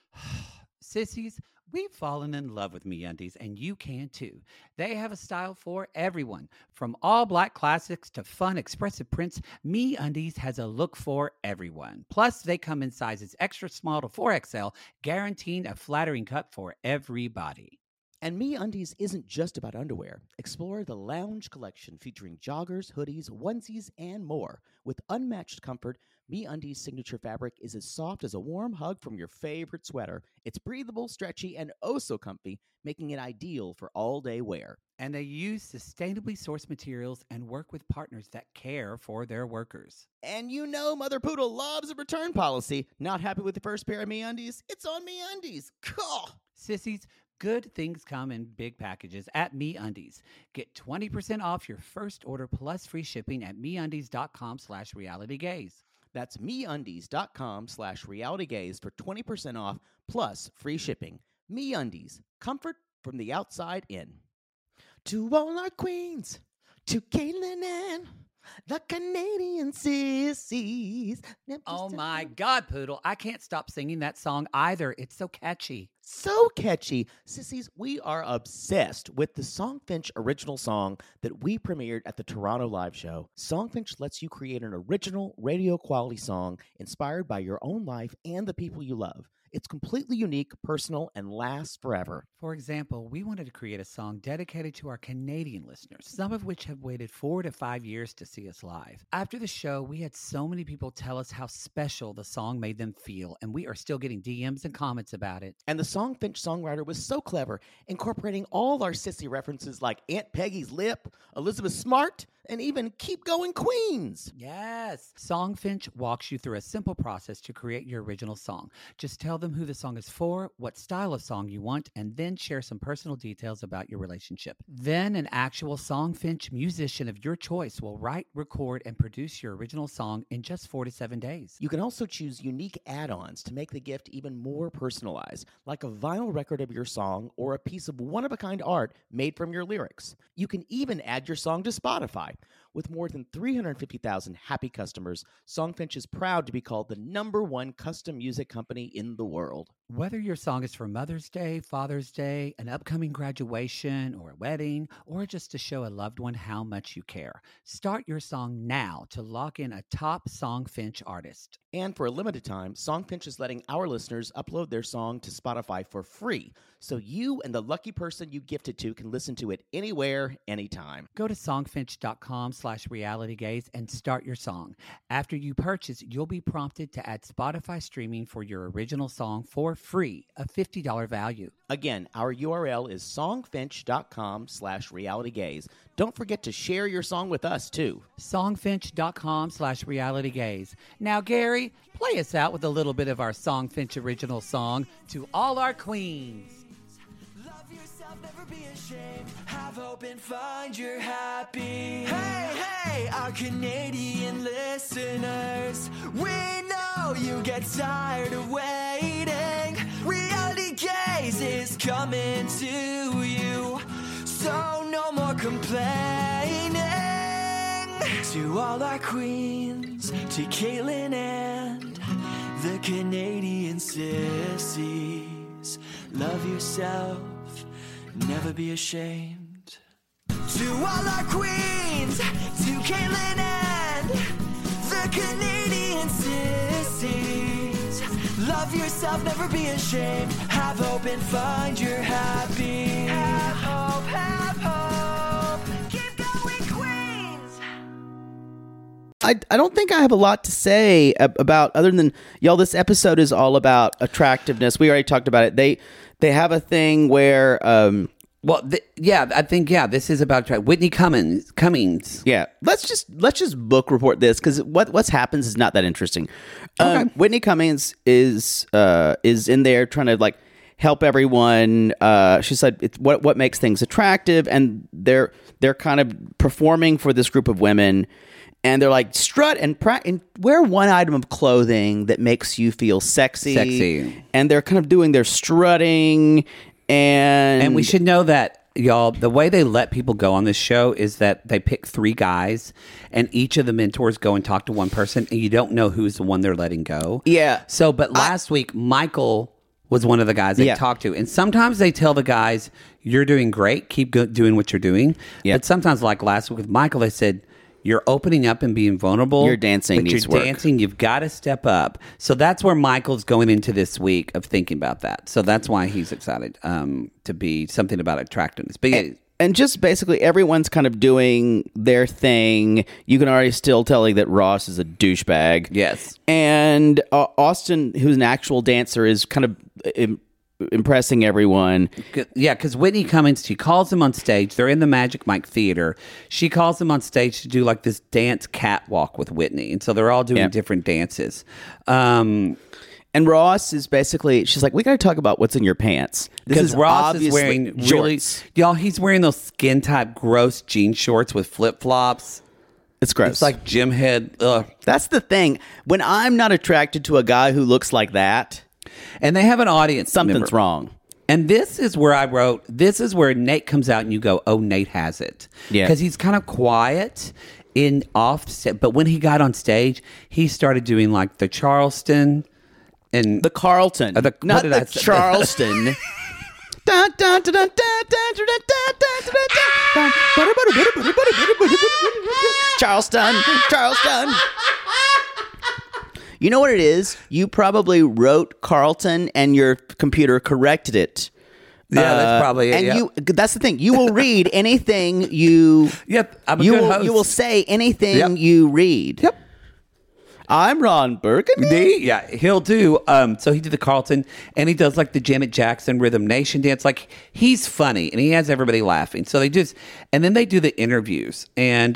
Sissies, we've fallen in love with MeUndies, and you can too. They have a style for everyone. From all black classics to fun, expressive prints, MeUndies has a look for everyone. Plus, they come in sizes extra small to 4XL, guaranteeing a flattering cut for everybody. And MeUndies isn't just about underwear. Explore the Lounge collection featuring joggers, hoodies, onesies, and more. With unmatched comfort, MeUndies' signature fabric is as soft as a warm hug from your favorite sweater. It's breathable, stretchy, and oh so comfy, making it ideal for all-day wear. And they use sustainably sourced materials and work with partners that care for their workers. And you know Mother Poodle loves a return policy. Not happy with the first pair of MeUndies? It's on MeUndies. Cool. Sissies, good things come in big packages at MeUndies. Get 20% off your first order plus free shipping at MeUndies.com/realitygaze. That's MeUndies.com/realitygaze for 20% off plus free shipping. MeUndies, comfort from the outside in. To all our queens, to Caitlin and the Canadian sissies. Oh my God, Poodle. I can't stop singing that song either. It's so catchy. So catchy. Sissies, we are obsessed with the Songfinch original song that we premiered at the Toronto Live Show. Songfinch lets you create an original radio quality song inspired by your own life and the people you love. It's completely unique, personal, and lasts forever. For example, we wanted to create a song dedicated to our Canadian listeners, some of which have waited 4 to 5 years to see us live. After the show, we had so many people tell us how special the song made them feel, and we are still getting DMs and comments about it. And the Songfinch songwriter was so clever, incorporating all our sissy references like Aunt Peggy's Lip, Elizabeth Smart, and even Keep Going Queens. Yes. Songfinch walks you through a simple process to create your original song. Just tell them who the song is for, what style of song you want, and then share some personal details about your relationship. Then an actual Songfinch musician of your choice will write, record, and produce your original song in just 4 to 7 days. You can also choose unique add-ons to make the gift even more personalized, like a vinyl record of your song or a piece of one-of-a-kind art made from your lyrics. You can even add your song to Spotify. With more than 350,000 happy customers, Songfinch is proud to be called the #1 custom music company in the world. Whether your song is for Mother's Day, Father's Day, an upcoming graduation, or a wedding, or just to show a loved one how much you care, start your song now to lock in a top Songfinch artist. And for a limited time, Songfinch is letting our listeners upload their song to Spotify for free, so you and the lucky person you gifted to can listen to it anywhere, anytime. Go to songfinch.com/realitygaze and start your song. After you purchase, you'll be prompted to add Spotify streaming for your original song for free, a $50 value. Again, our URL is songfinch.com/realitygaze. Don't forget to share your song with us, too. Songfinch.com/realitygaze. Now, Gary, play us out with a little bit of our Songfinch original song, To All Our Queens. Love yourself, never be ashamed. Have hope and find your happy. Hey, hey, our Canadian listeners. We know you get tired of waiting. Reality Gaze is coming to you. So no more complaining. To all our queens, to Caitlin and the Canadian sissies. Love yourself, never be ashamed. To all our queens, to Caitlin and the Canadian sissies. Love yourself, never be ashamed. Have hope and find your happy. Have hope, have hope. Keep going, queens. I don't think I have a lot to say about, other than, y'all, this episode is all about attractiveness. We already talked about it. They have a thing where I think this is about Whitney Cummings. yeah, let's just book report this, because what's happens is not that interesting. Okay. Whitney Cummings is in there trying to like help everyone. She said it's what makes things attractive, and they're kind of performing for this group of women. And they're like, strut and wear one item of clothing that makes you feel sexy. And they're kind of doing their strutting. And we should know that, y'all, the way they let people go on this show is that they pick 3 guys, and each of the mentors go and talk to one person, and you don't know who's the one they're letting go. Yeah. So, but last week, Michael was one of the guys they talked to. And sometimes they tell the guys, you're doing great, keep doing what you're doing. Yeah. But sometimes, like last week with Michael, they said, you're opening up and being vulnerable. Your dancing but needs you're work. dancing. You've got to step up. So that's where Michael's going into this week of thinking about that. So that's why he's excited to be something about attractiveness. But yeah, and just basically everyone's kind of doing their thing. You can already still tell that Ross is a douchebag. Yes. And Austin, who's an actual dancer, is kind of impressing everyone. Yeah, because Whitney Cummings, she calls him on stage. They're in the Magic Mike Theater. She calls him on stage to do like this dance catwalk with Whitney. And so they're all doing different dances. And Ross is basically, she's like, we got to talk about what's in your pants. Because Ross is wearing shorts. Y'all, he's wearing those skin type gross jean shorts with flip flops. It's gross. It's like gym head. Ugh. That's the thing. When I'm not attracted to a guy who looks like that, and they have an audience. Something's wrong. And this is where I wrote, this is where Nate comes out and you go, oh, Nate has it. Yeah. Because he's kind of quiet but when he got on stage, he started doing like the Charleston and the Carlton. not the Charleston. Charleston. You know what it is? You probably wrote Carlton and your computer corrected it. Yeah, that's probably it. And that's the thing. You will read anything you. Yep, I'm a good host. You will say anything you read. Yep. I'm Ron Burgundy. Yeah, he'll do. So he did the Carlton, and he does like the Janet Jackson Rhythm Nation dance. Like, he's funny, and he has everybody laughing. So and then they do the interviews, and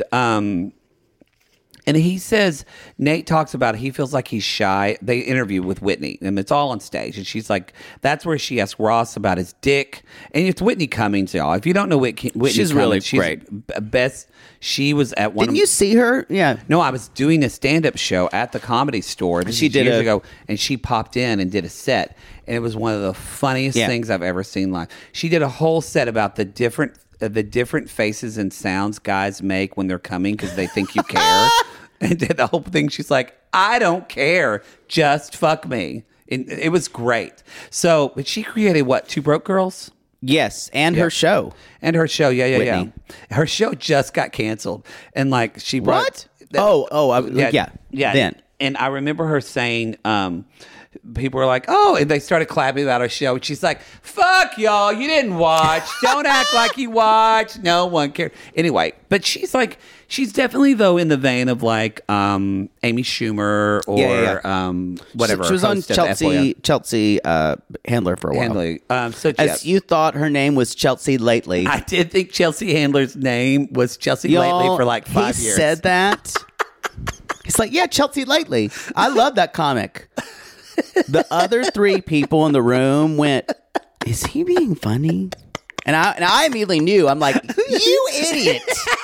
he says, Nate talks about it. He feels like he's shy. They interview with Whitney, and it's all on stage. And she's like, that's where she asks Ross about his dick. And it's Whitney Cummings, y'all. If you don't know Whitney she's Cummings, really she's great. Best. She was at one. Didn't you see her? Yeah. No, I was doing a stand-up show at the Comedy Store. She did years ago, and she popped in and did a set. And it was one of the funniest things I've ever seen live. She did a whole set about the different the different faces and sounds guys make when they're coming because they think you care. And the whole thing, she's like, I don't care. Just fuck me. And it was great. So, but she created what? Two Broke Girls? Yes, and her show. And her show, yeah. Whitney. Her show just got canceled. And like she brought... What? Yeah. Then. And I remember her saying... people were like, oh, and they started clapping about her show. And she's like, fuck y'all, you didn't watch. Don't act like you watched. No one cared. Anyway, but she's like, she's definitely, though, in the vein of like Amy Schumer or whatever. She was on Chelsea Handler for a while. Handler. You thought her name was Chelsea Lately. I did think Chelsea Handler's name was Chelsea Lately for like 5 years. He said that. He's like, yeah, Chelsea Lately. I love that comic. The other three people in the room went, is he being funny? And I immediately knew. I'm like, you idiot.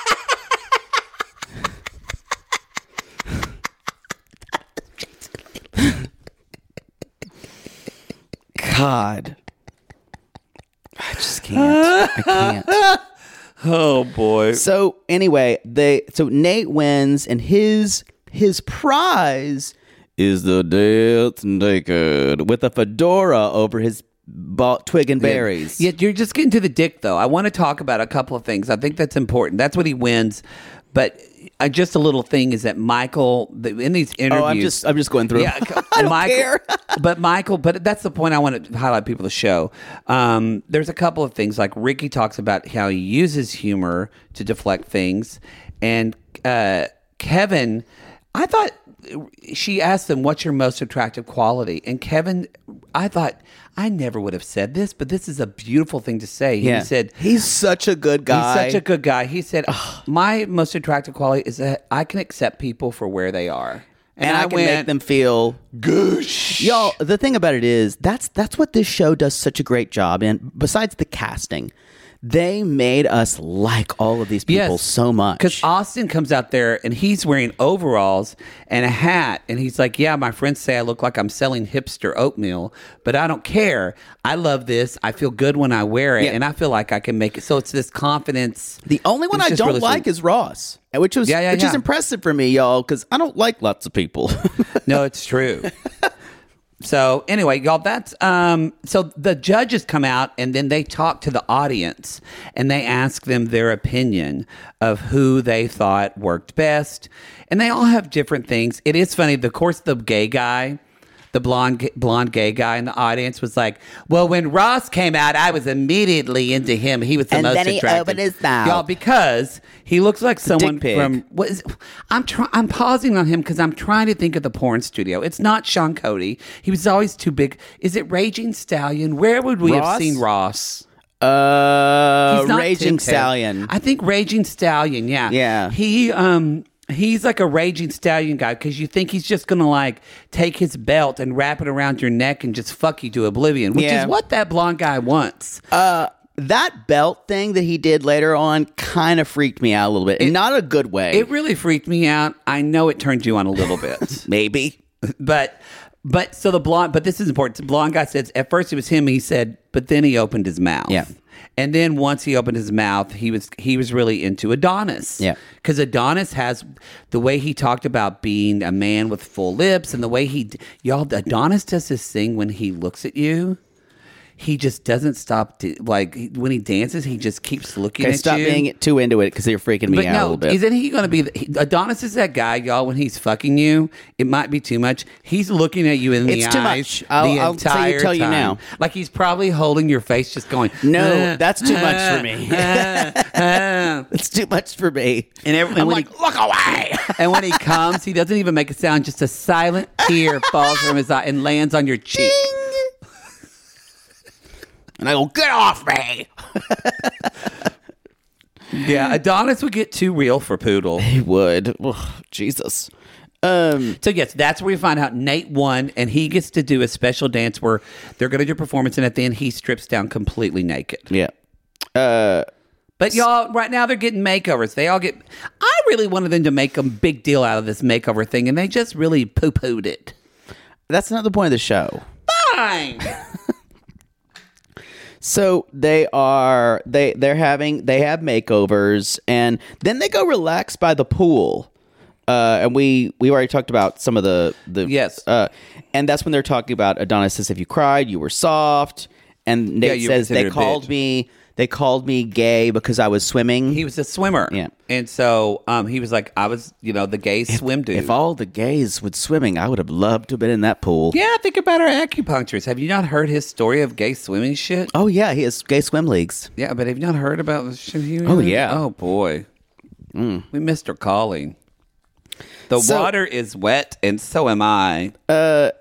God. I just can't. I can't. Oh, boy. So anyway, Nate wins, and his prize is the dance naked with a fedora over his twig and berries. Yeah, you're just getting to the dick, though. I want to talk about a couple of things. I think that's important. That's what he wins. But just a little thing is that Michael, in these interviews... I'm just going through. Yeah, I don't care. but that's the point I want to highlight people to show. There's a couple of things. Like Ricky talks about how he uses humor to deflect things. And Kevin, I thought... She asked him, what's your most attractive quality? And Kevin, I thought, I never would have said this, but this is a beautiful thing to say. He said, he's such a good guy. He's such a good guy. He said, my most attractive quality is that I can accept people for where they are. And I can make them feel goosh. Y'all, the thing about it is, that's what this show does such a great job in. Besides the casting, they made us like all of these people so much. Because Austin comes out there and he's wearing overalls and a hat. And he's like, yeah, my friends say I look like I'm selling hipster oatmeal, but I don't care. I love this. I feel good when I wear it. And I feel like I can make it. So it's this confidence. The only one I don't really like is Ross, which is impressive for me, y'all, because I don't like lots of people. No, it's true. So anyway, y'all, that's so the judges come out and then they talk to the audience and they ask them their opinion of who they thought worked best. And they all have different things. It is funny. Of course, the gay guy, the blonde gay guy in the audience was like, well, when Ross came out, I was immediately into him. He was the most attractive. And then he opened his mouth. Y'all, because he looks like someone from... I'm pausing on him because I'm trying to think of the porn studio. It's not Sean Cody. He was always too big. Is it Raging Stallion? Where would we have seen Ross? He's not Raging Stallion. I think Raging Stallion, yeah. Yeah. He's like a Raging Stallion guy because you think he's just going to like take his belt and wrap it around your neck and just fuck you to oblivion, which is what that blonde guy wants. That belt thing that he did later on kind of freaked me out a little bit. Not a good way. It really freaked me out. I know it turned you on a little bit. Maybe. But so the blonde, but this is important. The blonde guy says, at first it was him. He said, but then he opened his mouth. Yeah. And then once he opened his mouth, he was really into Adonis. Yeah. Because Adonis has the way he talked about being a man with full lips and the way Adonis does this thing when he looks at you. He just doesn't stop. When he dances, he just keeps looking at you. Stop being too into it because you're freaking me out a little bit. Isn't he going to be... Adonis is that guy, y'all, when he's fucking you, it might be too much. He's looking at you in the eyes. It's too much. I'll tell you now. Like he's probably holding your face just going... No, that's too much for me. It's too much for me. And I'm like, look away. And when he comes, he doesn't even make a sound. Just a silent tear falls from his eye and lands on your cheek. Ding. And I go, get off me. Yeah, Adonis would get too real for Poodle. He would. Oh, Jesus. So yes, that's where we find out Nate won, and he gets to do a special dance where they're going to do a performance, and at the end he strips down completely naked. Yeah. But y'all, right now they're getting makeovers. They all get... I really wanted them to make a big deal out of this makeover thing, and they just really poo-pooed it. That's not the point of the show. Fine. So they have makeovers, and then they go relax by the pool. And we already talked about some of the Yes. And that's when they're talking about Adonis says, if you cried, you were soft. And Nate you says considered a they called me gay because I was swimming. He was a swimmer. Yeah. And so he was like, I was, the gay swim dude. If all the gays would swimming, I would have loved to have been in that pool. Yeah, think about our acupuncturist. Have you not heard his story of gay swimming shit? Oh yeah, he has gay swim leagues. Yeah, but have you not heard about the shit he Oh, yeah. Oh boy. We missed her calling. The water is wet, and so am I. The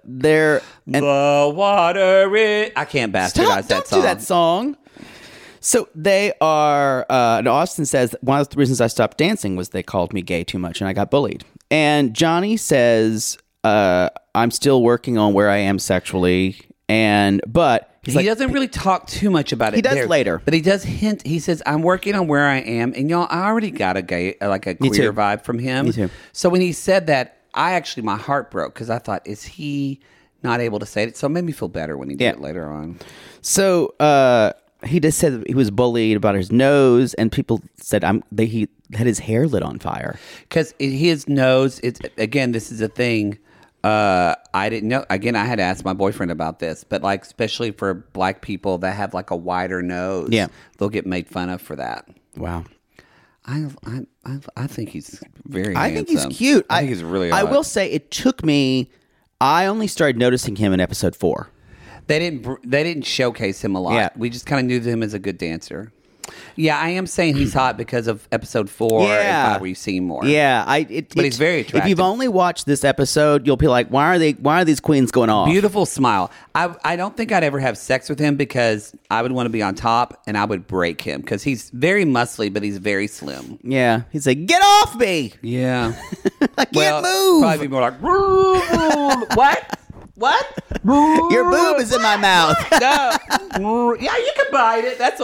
water is... I can't bastardize that song. Do that song. So they are, and Austin says, one of the reasons I stopped dancing was they called me gay too much and I got bullied. And Johnny says, I'm still working on where I am sexually. But he doesn't really talk too much about it. He does later. But he does hint. He says, I'm working on where I am. And y'all, I already got a gay, like a queer vibe from him. Me too. So when he said that, my heart broke because I thought, is he not able to say it? So it made me feel better when he did it later on. So he just said that he was bullied about his nose, and people said he had his hair lit on fire. Because his nose, this is a thing. I didn't know. Again, I had to ask my boyfriend about this, but like, especially for black people that have like a wider nose, they'll get made fun of for that. Wow. I think he's very I handsome. think he's cute. I think he's really hot. I will say it took me, I only started noticing him in episode 4. They didn't showcase him a lot. Yeah. We just kind of knew him as a good dancer. Yeah, I am saying he's hot because of episode 4 and 5 where you see him more. Yeah, but he's very attractive. If you've only watched this episode, you'll be like, why are these queens going off? Beautiful smile. I don't think I'd ever have sex with him because I would want to be on top and I would break him because he's very muscly, but he's very slim. Yeah, he's like, get off me! Yeah, I can't move. Probably be more like, what? Your boob is in my mouth. No. Yeah, you can bite it. That's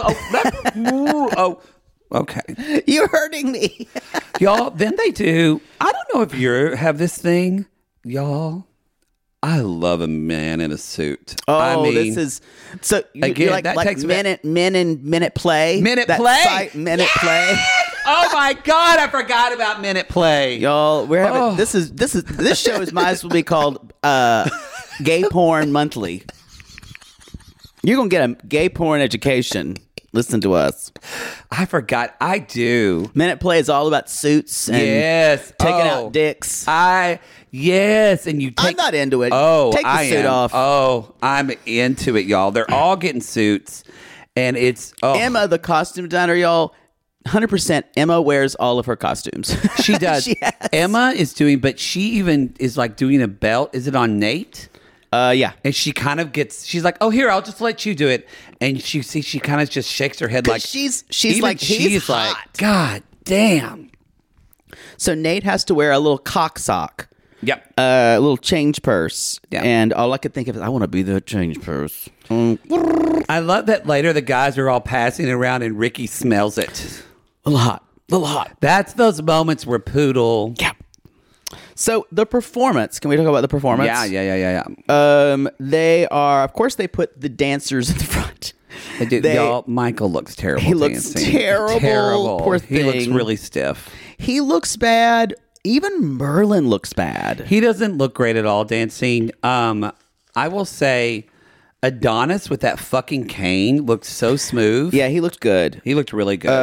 okay. You're hurting me. Y'all, then they do. I don't know if you have this thing, y'all. I love a man in a suit. Oh, I mean, this is so. Again, you're like, that like takes men in Minute Play. Minute That Play. site, Minute Play. Oh my God, I forgot about Minute Play. Y'all, we're having this show might as well be called Gay Porn Monthly. You're gonna get a gay porn education. Listen to us. I forgot. I do. Minute Play is all about suits and taking out dicks. Yes, and you take... I'm not into it. Oh, take the suit off. Oh, I'm into it, y'all. They're all getting suits, and it's... Oh. Emma, the costume designer, y'all, 100% Emma wears all of her costumes. She does. Emma is doing... But she even is like doing a belt. Is it on Nate? Yeah. And she kind of gets... She's like, oh, here, I'll just let you do it. And she kind of just shakes her head like... She's like, he's hot. Like, God damn. So Nate has to wear a little cock sock. Yep. A little change purse. Yeah. And all I could think of is, I want to be the change purse. I love that later the guys are all passing it around and Ricky smells it. A little hot. That's those moments where Poodle... Yeah. So the performance, can we talk about the performance? Yeah. They are, of course, they put the dancers in the front. They do. Y'all, Michael looks terrible. He looks terrible. Poor thing. He looks really stiff. He looks bad. Even Merlin looks bad. He doesn't look great at all dancing. I will say Adonis with that fucking cane looked so smooth. Yeah, he looked good. He looked really good.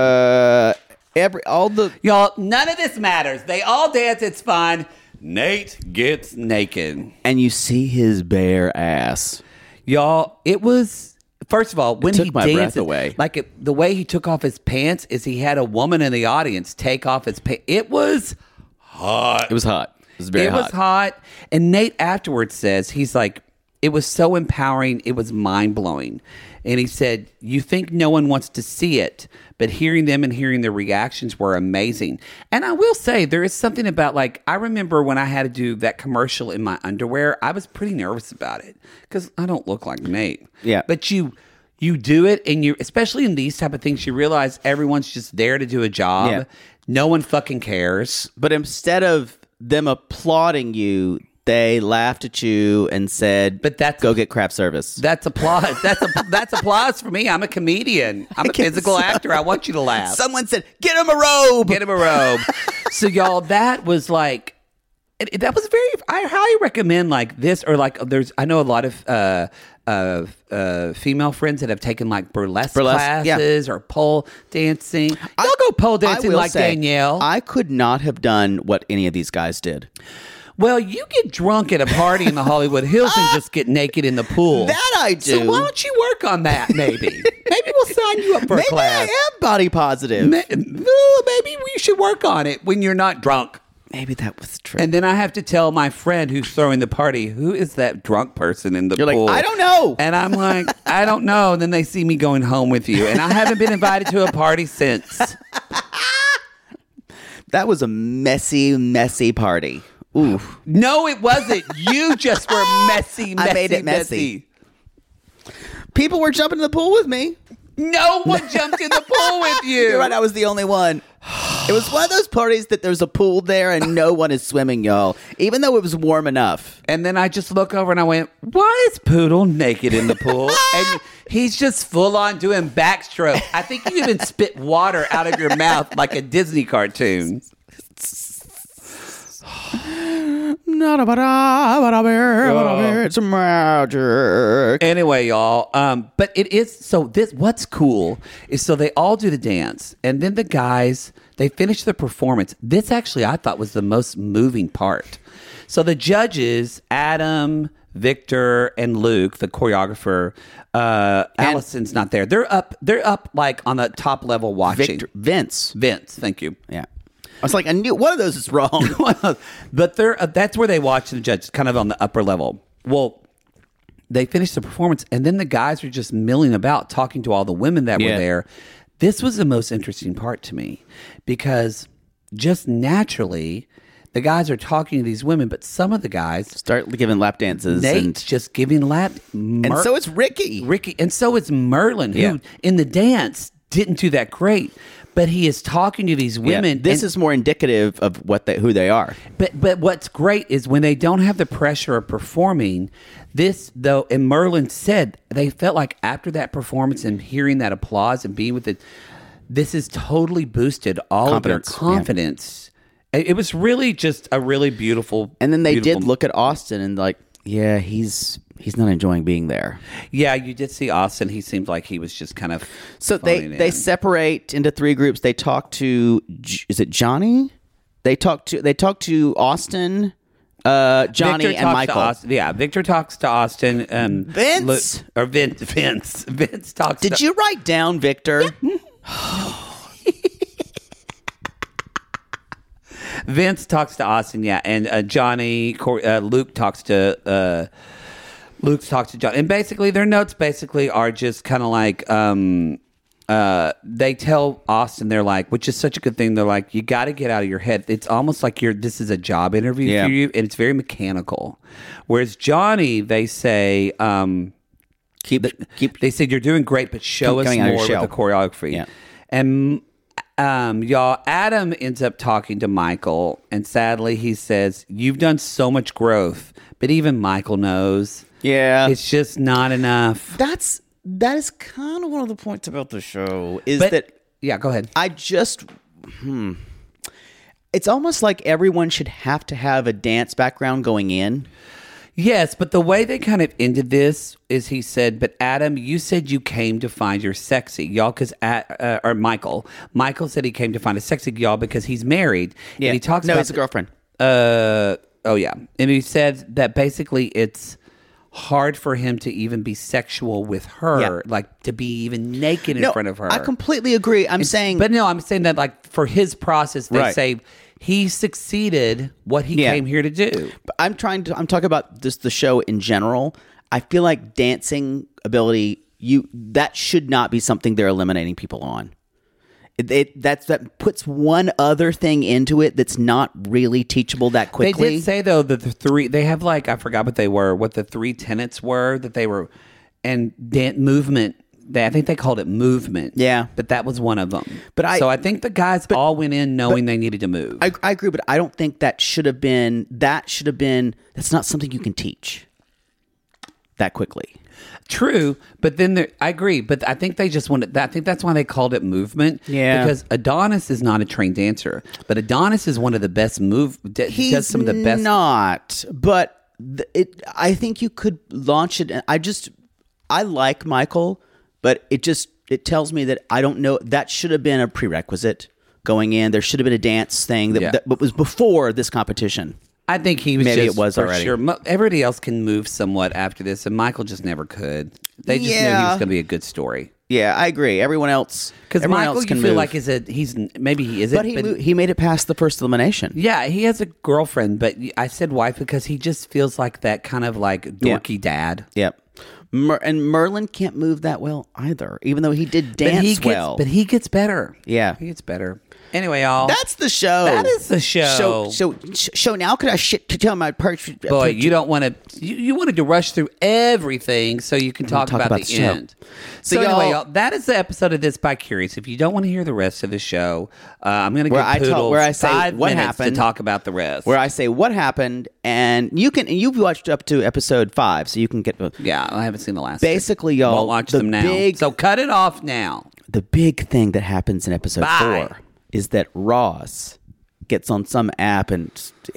Y'all, none of this matters. They all dance. It's fine. Nate gets naked. And you see his bare ass. Y'all, it was... First of all, when he my danced, breath away. The way he took off his pants is he had a woman in the audience take off his pants. It was hot. It was hot. It was very hot. It was hot. And Nate afterwards says, he's like, it was so empowering. It was mind-blowing. And he said, you think no one wants to see it, but hearing them and hearing their reactions were amazing. And I will say, there is something about, like, I remember when I had to do that commercial in my underwear, I was pretty nervous about it because I don't look like Nate. Yeah. But you do it, and you, especially in these type of things, you realize everyone's just there to do a job. Yeah. No one fucking cares. But instead of them applauding you, They laughed at you and said, But that's- go get craft service. That's applause. That's applause for me. I'm a comedian. I'm a physical actor. I want you to laugh. Someone said, get him a robe. Get him a robe. So y'all, that was like, that was very, I highly recommend like this, or like I know a lot of female friends that have taken like burlesque classes or pole dancing. Y'all go pole dancing like Danielle. I could not have done what any of these guys did. Well, you get drunk at a party in the Hollywood Hills and just get naked in the pool. That I do. So why don't you work on that, maybe? Maybe we'll sign you up for a class. Maybe I am body positive. Maybe we should work on it when you're not drunk. Maybe that was true. And then I have to tell my friend who's throwing the party, who is that drunk person in the You're pool? like, I don't know. And I'm like, I don't know. And then they see me going home with you. And I haven't been invited to a party since. That was a messy, messy party. Ooh. No, it wasn't. You just were messy. I made it messy. People were jumping in the pool with me. No one jumped in the pool with you. You're right. I was the only one. It was one of those parties that there's a pool there and no one is swimming, y'all, even though it was warm enough. And then I just look over and I went, why is Poodle naked in the pool? And he's just full on doing backstroke. I think you even spit water out of your mouth like a Disney cartoon. It's magic. Anyway, y'all. But it is so. What's cool is so they all do the dance, and then the guys they finish the performance. This actually I thought was the most moving part. So the judges, Adam, Victor, and Luke, the choreographer. Allison's not there. They're up like on the top level watching. Vince, thank you. Yeah. I was like, I knew one of those is wrong. But that's where they watch the judges, kind of on the upper level. Well, they finished the performance, and then the guys were just milling about, talking to all the women that were there. This was the most interesting part to me, because just naturally, the guys are talking to these women, but some of the guys start giving lap dances. Nate's just giving and so is Ricky. And so is Merlin, who in the dance didn't do that great. But he is talking to these women. This is more indicative of who they are. But what's great is when they don't have the pressure of performing, this though, and Merlin said they felt like after that performance and hearing that applause and being with it, this has totally boosted all of their confidence. Yeah. It was really just a really beautiful. And then they did look at Austin and like, yeah, he's not enjoying being there. Yeah, you did see Austin. He seemed like he was just kind of. So they separate into three groups. They talk to is it Johnny? They talk to Austin, Johnny, Victor and Michael. Victor talks to Austin. Vince Vince talks. Did you write down Victor? Yeah. Vince talks to Austin, and Johnny, Luke talks to John, and basically their notes are just kind of like they tell Austin, they're like, which is such a good thing. They're like, you got to get out of your head. It's almost like this is a job interview for you, and it's very mechanical. Whereas Johnny, they say, they said you're doing great, but show us more with the choreography. Yeah. And y'all, Adam ends up talking to Michael, and sadly he says, you've done so much growth, but even Michael knows it's just not enough. That is kind of one of the points about the show go ahead. It's almost like everyone should have to have a dance background going in. Yes, but the way they kind of ended this is he said, but Adam, you said you came to find your sexy, y'all, because, or Michael said he came to find a sexy, y'all, because he's married. Yeah. And he talks about he's a girlfriend. Oh, yeah. And he said that basically it's hard for him to even be sexual with her, like to be even naked in front of her. I completely agree. I'm saying that like for his process, they say he succeeded what he came here to do. But I'm talking about the show in general. I feel like dancing ability, that should not be something they're eliminating people on. That puts one other thing into it that's not really teachable that quickly. They did say though that the three they have like I forgot what the three tenets were that they were, and movement I think they called it movement. Yeah. But that was one of them. But so I think the guys all went in knowing they needed to move. I agree, but I don't think that should have been. That's not something you can teach that quickly. True, but then I agree. But I think they just wanted. I think that's why they called it movement. Yeah, because Adonis is not a trained dancer, but Adonis is one of the best He's does some of the best. Not, but I think you could launch it. I like Michael, but it tells me that I don't know. That should have been a prerequisite going in. There should have been a dance thing that was before this competition. I think he was. Maybe just, it was for already. Sure. Everybody else can move somewhat after this, and Michael just never could. They just knew he was going to be a good story. Yeah, I agree. Everyone else, because Michael, else can you feel move. like maybe he isn't, but he made it past the first elimination. Yeah, he has a girlfriend, but I said wife because he just feels like that kind of like dorky dad. Yep. And Merlin can't move that well either, even though he did dance well. But he gets better. Yeah, he gets better. Anyway, y'all. That's the show. That is the show. So now could I tell my part? Boy, you don't want to. You wanted to rush through everything so you can talk about the end. So anyway, y'all, that is the episode of This By Curious. If you don't want to hear the rest of the show, I'm going to give Poodles 5 what minutes happened to talk about the rest. Where I say what happened, and you've watched up to episode 5, so you can get. Yeah, I haven't seen the last. Basically, y'all, won't watch them now. So cut it off now. The big thing that happens in episode 4 is that Ross gets on some app and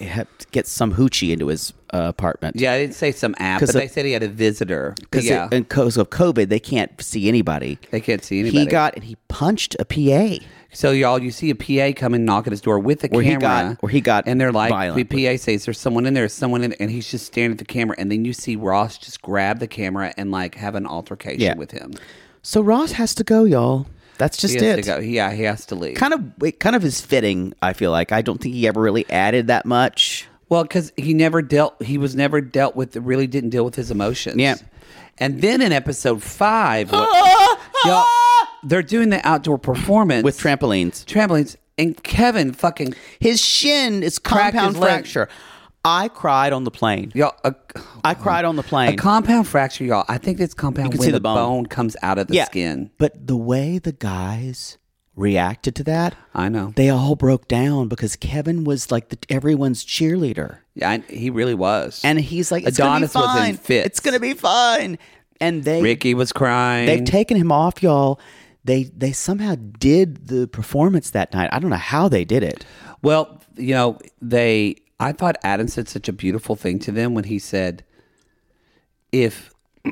gets some hoochie into his apartment. Yeah, I didn't say some app, but they said he had a visitor. Because of COVID, they can't see anybody. They can't see anybody. He punched a PA. So y'all, you see a PA come and knock at his door with a camera. He got and they're like, violent. the PA says, "There's someone in there, and he's just staring at the camera. And then you see Ross just grab the camera and like have an altercation with him. So Ross has to go, y'all. That's just he has it. To go. Yeah, he has to leave. It kind of is fitting. I feel like I don't think he ever really added that much. Well, because he was never dealt with. Really didn't deal with his emotions. Yeah. And then in episode 5, y'all, they're doing the outdoor performance with trampolines, and Kevin fucking his shin is compound fracture. I cried on the plane. Y'all, I cried on the plane. A compound fracture, y'all. I think it's compound when the bone comes out of the skin. But the way the guys reacted to that, I know. They all broke down because Kevin was like everyone's cheerleader. Yeah, he really was. And he's like, Adonis was in fits. It's going to be fine. And Ricky was crying. They've taken him off, y'all. They somehow did the performance that night. I don't know how they did it. Well, I thought Adam said such a beautiful thing to them when he said, if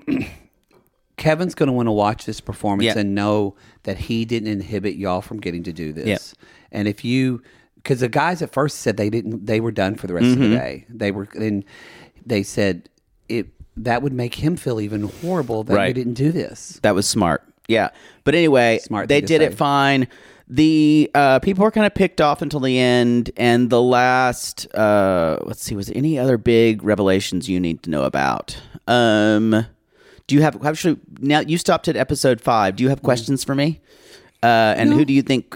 Kevin's going to want to watch this performance and know that he didn't inhibit y'all from getting to do this. And if because the guys at first said they were done for the rest of the day. They said that would make him feel even horrible that we didn't do this. That was smart. Yeah. But anyway, they did it fine. The people were kind of picked off until the end, and the last, let's see, was there any other big revelations you need to know about? Do you have, actually, now you stopped at episode 5. Do you have questions for me? And who do you think,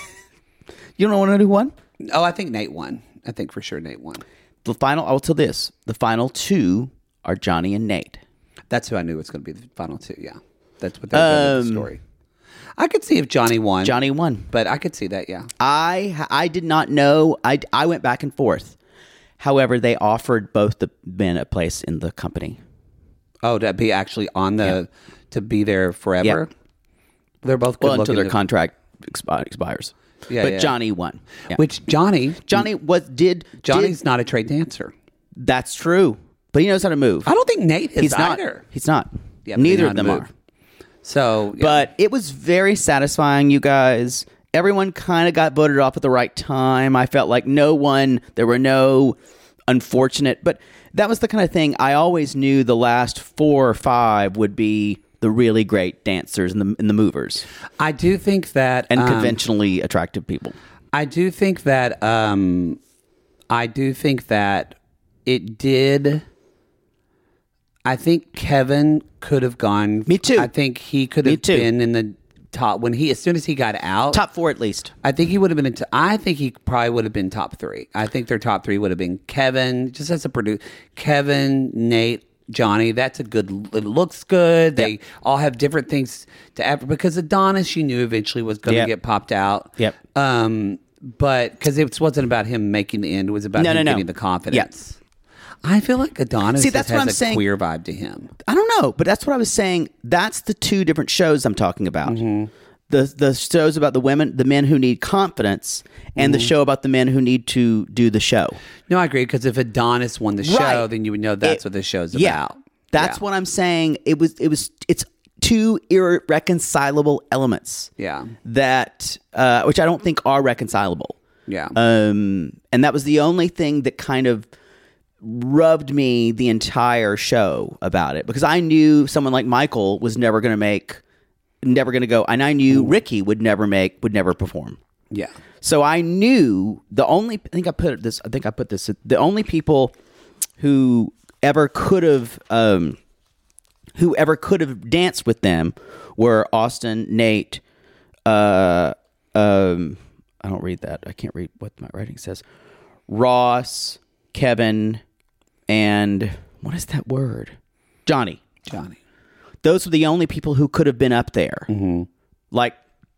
you don't want to know who won? Oh, I think Nate won. I think for sure Nate won. I'll tell this, the final 2 are Johnny and Nate. That's who I knew was going to be the final 2, yeah. That's what they were doing with the story. I could see if Johnny won. But I could see that, yeah. I did not know. I went back and forth. However, they offered both the men a place in the company. Oh, to be actually on to be there forever? Yep. They're both good until their contract expires. Yeah, but Johnny won. Yeah. Which Johnny's not a trained dancer. That's true. But he knows how to move. I don't think Nate is either. He's not. Yeah, neither of them are. So, but it was very satisfying, you guys. Everyone kind of got voted off at the right time. I felt like there were no unfortunate, but that was the kind of thing I always knew the last 4 or 5 would be the really great dancers and the movers. I do think that, and conventionally attractive people. I do think that it did. I think Kevin could have gone. Me too. I think he could have been in the top as soon as he got out. Top 4 at least. I think he would have been I think he probably would have been top 3. I think their top 3 would have been Kevin, just as a producer. Kevin, Nate, Johnny. That's a good. It looks good. They all have different things to add because Adonis, you knew eventually was going to get popped out. Yep. But because it wasn't about him making the end, it was about him getting the confidence. I feel like Adonis that's has what I'm a saying. queer vibe to him. I don't know, but that's what I was saying. That's the two different shows I'm talking about. The shows about the men who need confidence, and the show about the men who need to do the show. No, I agree, because if Adonis won the show, then you would know that's what the show's about. That's what I'm saying. It's two irreconcilable elements. Yeah. That which I don't think are reconcilable. Yeah. And that was the only thing that kind of rubbed me the entire show about it, because I knew someone like Michael was never going to go, and I knew Ricky would never perform. Yeah. So I knew the only people who ever could have danced with them were Austin, Nate, I don't read that. I can't read what my writing says. Ross, Kevin, and what is that word? Johnny. Those were the only people who could have been up there. Like,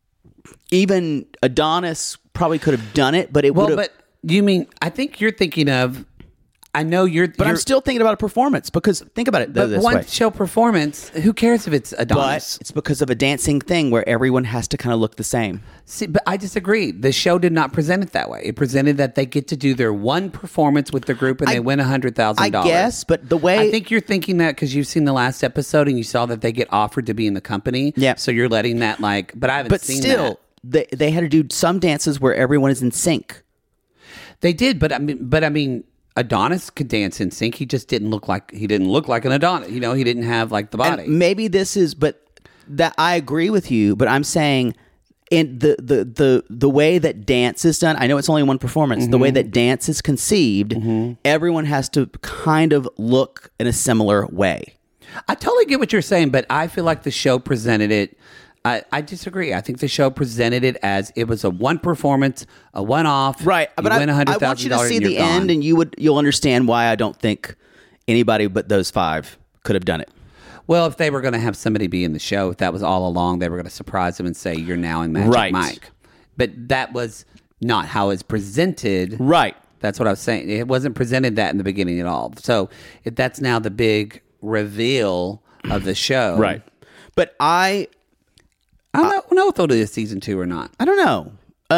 even Adonis probably could have done it, but it would have... But you mean, I think you're thinking of... I know But I'm still thinking about a performance, because think about it this one way. show performance, who cares if it's Adonis? But it's because of a dancing thing where everyone has to kind of look the same. See, but I disagree. The show did not present it that way. It presented that they get to do their one performance with the group and they win $100,000. I guess, but the way... I think you're thinking that because you've seen the last episode and you saw that they get offered to be in the company. Yeah. So you're letting that but I haven't seen that. But still, they had to do some dances where everyone is in sync. They did, but I mean, Adonis could dance in sync. He just didn't look like an Adonis. You know, he didn't have like the body. And maybe this is, but that I agree with you. But I'm saying, in the way that dance is done, I know it's only one performance. The way that dance is conceived, everyone has to kind of look in a similar way. I totally get what you're saying, but I feel like the show presented it. I disagree. I think the show presented it as it was a one performance, a one-off. Right, but I $100,000 want you to see the gone. end, and you'll understand why I don't think anybody but those five could have done it. Well, if they were going to have somebody be in the show, if that was all along, they were going to surprise them and say, "You're now in Magic Mike." But that was not how it's presented. Right. That's what I was saying. It wasn't presented that in the beginning at all. So if that's now the big reveal of the show. Right. But I don't know if they'll do a season 2 or not. I don't know.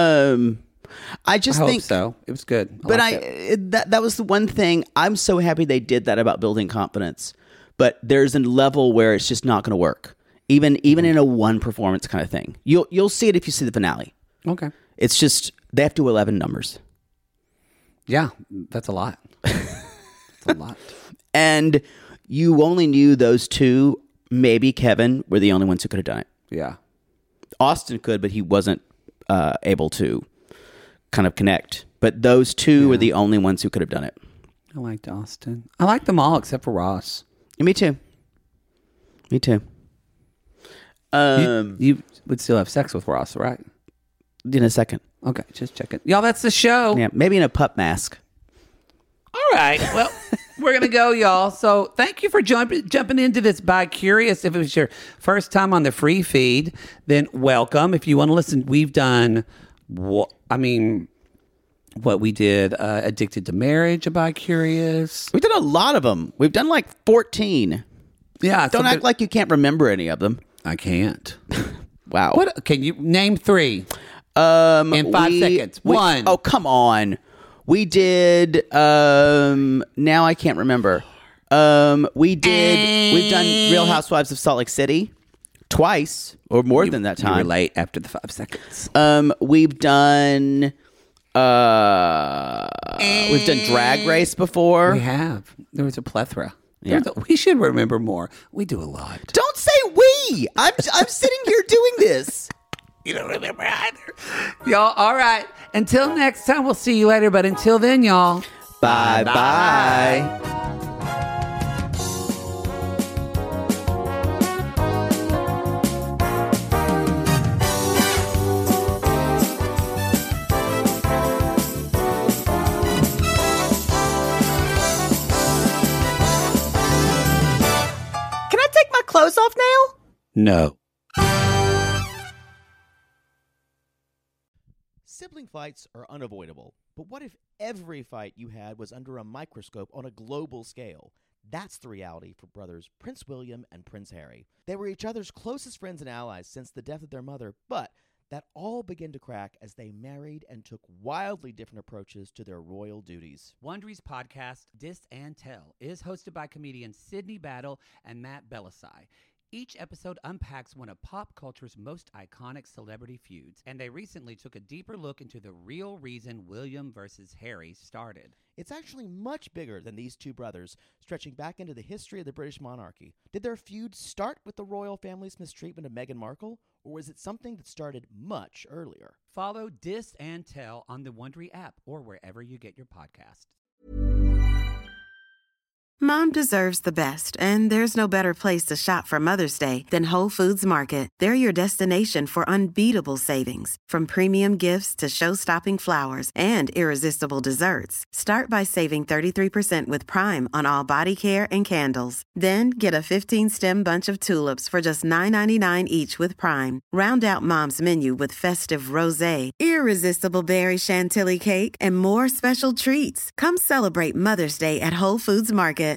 I just I think hope so. It was good. But liked it. that was the one thing. I'm so happy they did that about building confidence. But there's a level where it's just not going to work. Even in a one performance kind of thing. You'll see it if you see the finale. Okay. It's just they have to do 11 numbers. Yeah, that's a lot. That's a lot. And you only knew those two, maybe Kevin, were the only ones who could have done it. Yeah. Austin could, but he wasn't able to kind of connect. But those two were the only ones who could have done it. I liked Austin. I liked them all except for Ross. Me too. You would still have sex with Ross, right? In a second. Okay, just checking. Y'all, that's the show. Yeah, maybe in a pup mask. All right. Well, we're going to go, y'all. So thank you for jumping into this By Curious. If it was your first time on the free feed, then welcome. If you want to listen, we've done, what we did, Addicted to Marriage, a By Curious. We've done a lot of them. We've done like 14. Yeah. Don't act like you can't remember any of them. I can't. Wow. What? Can you name 3? In 5 seconds. One. Oh, come on. We did, now I can't remember. We've done Real Housewives of Salt Lake City twice or more than that time. You were late after the 5 seconds. We've done Drag Race before. We have. There was a plethora. Yeah. We should remember more. We do a lot. Don't say we. I'm sitting here doing this. You don't remember either. Y'all, all right. Until next time, we'll see you later. But until then, y'all. Bye-bye. No. Sibling fights are unavoidable, but what if every fight you had was under a microscope on a global scale? That's the reality for brothers Prince William and Prince Harry. They were each other's closest friends and allies since the death of their mother, but that all began to crack as they married and took wildly different approaches to their royal duties. Wondery's podcast, Dis and Tell, is hosted by comedians Sydney Battle and Matt Belisai. Each episode unpacks one of pop culture's most iconic celebrity feuds, and they recently took a deeper look into the real reason William versus Harry started. It's actually much bigger than these two brothers, stretching back into the history of the British monarchy. Did their feud start with the royal family's mistreatment of Meghan Markle, or was it something that started much earlier? Follow Dis and Tell on the Wondery app or wherever you get your podcasts. Mom deserves the best, and there's no better place to shop for Mother's Day than Whole Foods Market. They're your destination for unbeatable savings, from premium gifts to show-stopping flowers and irresistible desserts. Start by saving 33% with Prime on all body care and candles. Then get a 15-stem bunch of tulips for just $9.99 each with Prime. Round out Mom's menu with festive rosé, irresistible berry chantilly cake, and more special treats. Come celebrate Mother's Day at Whole Foods Market.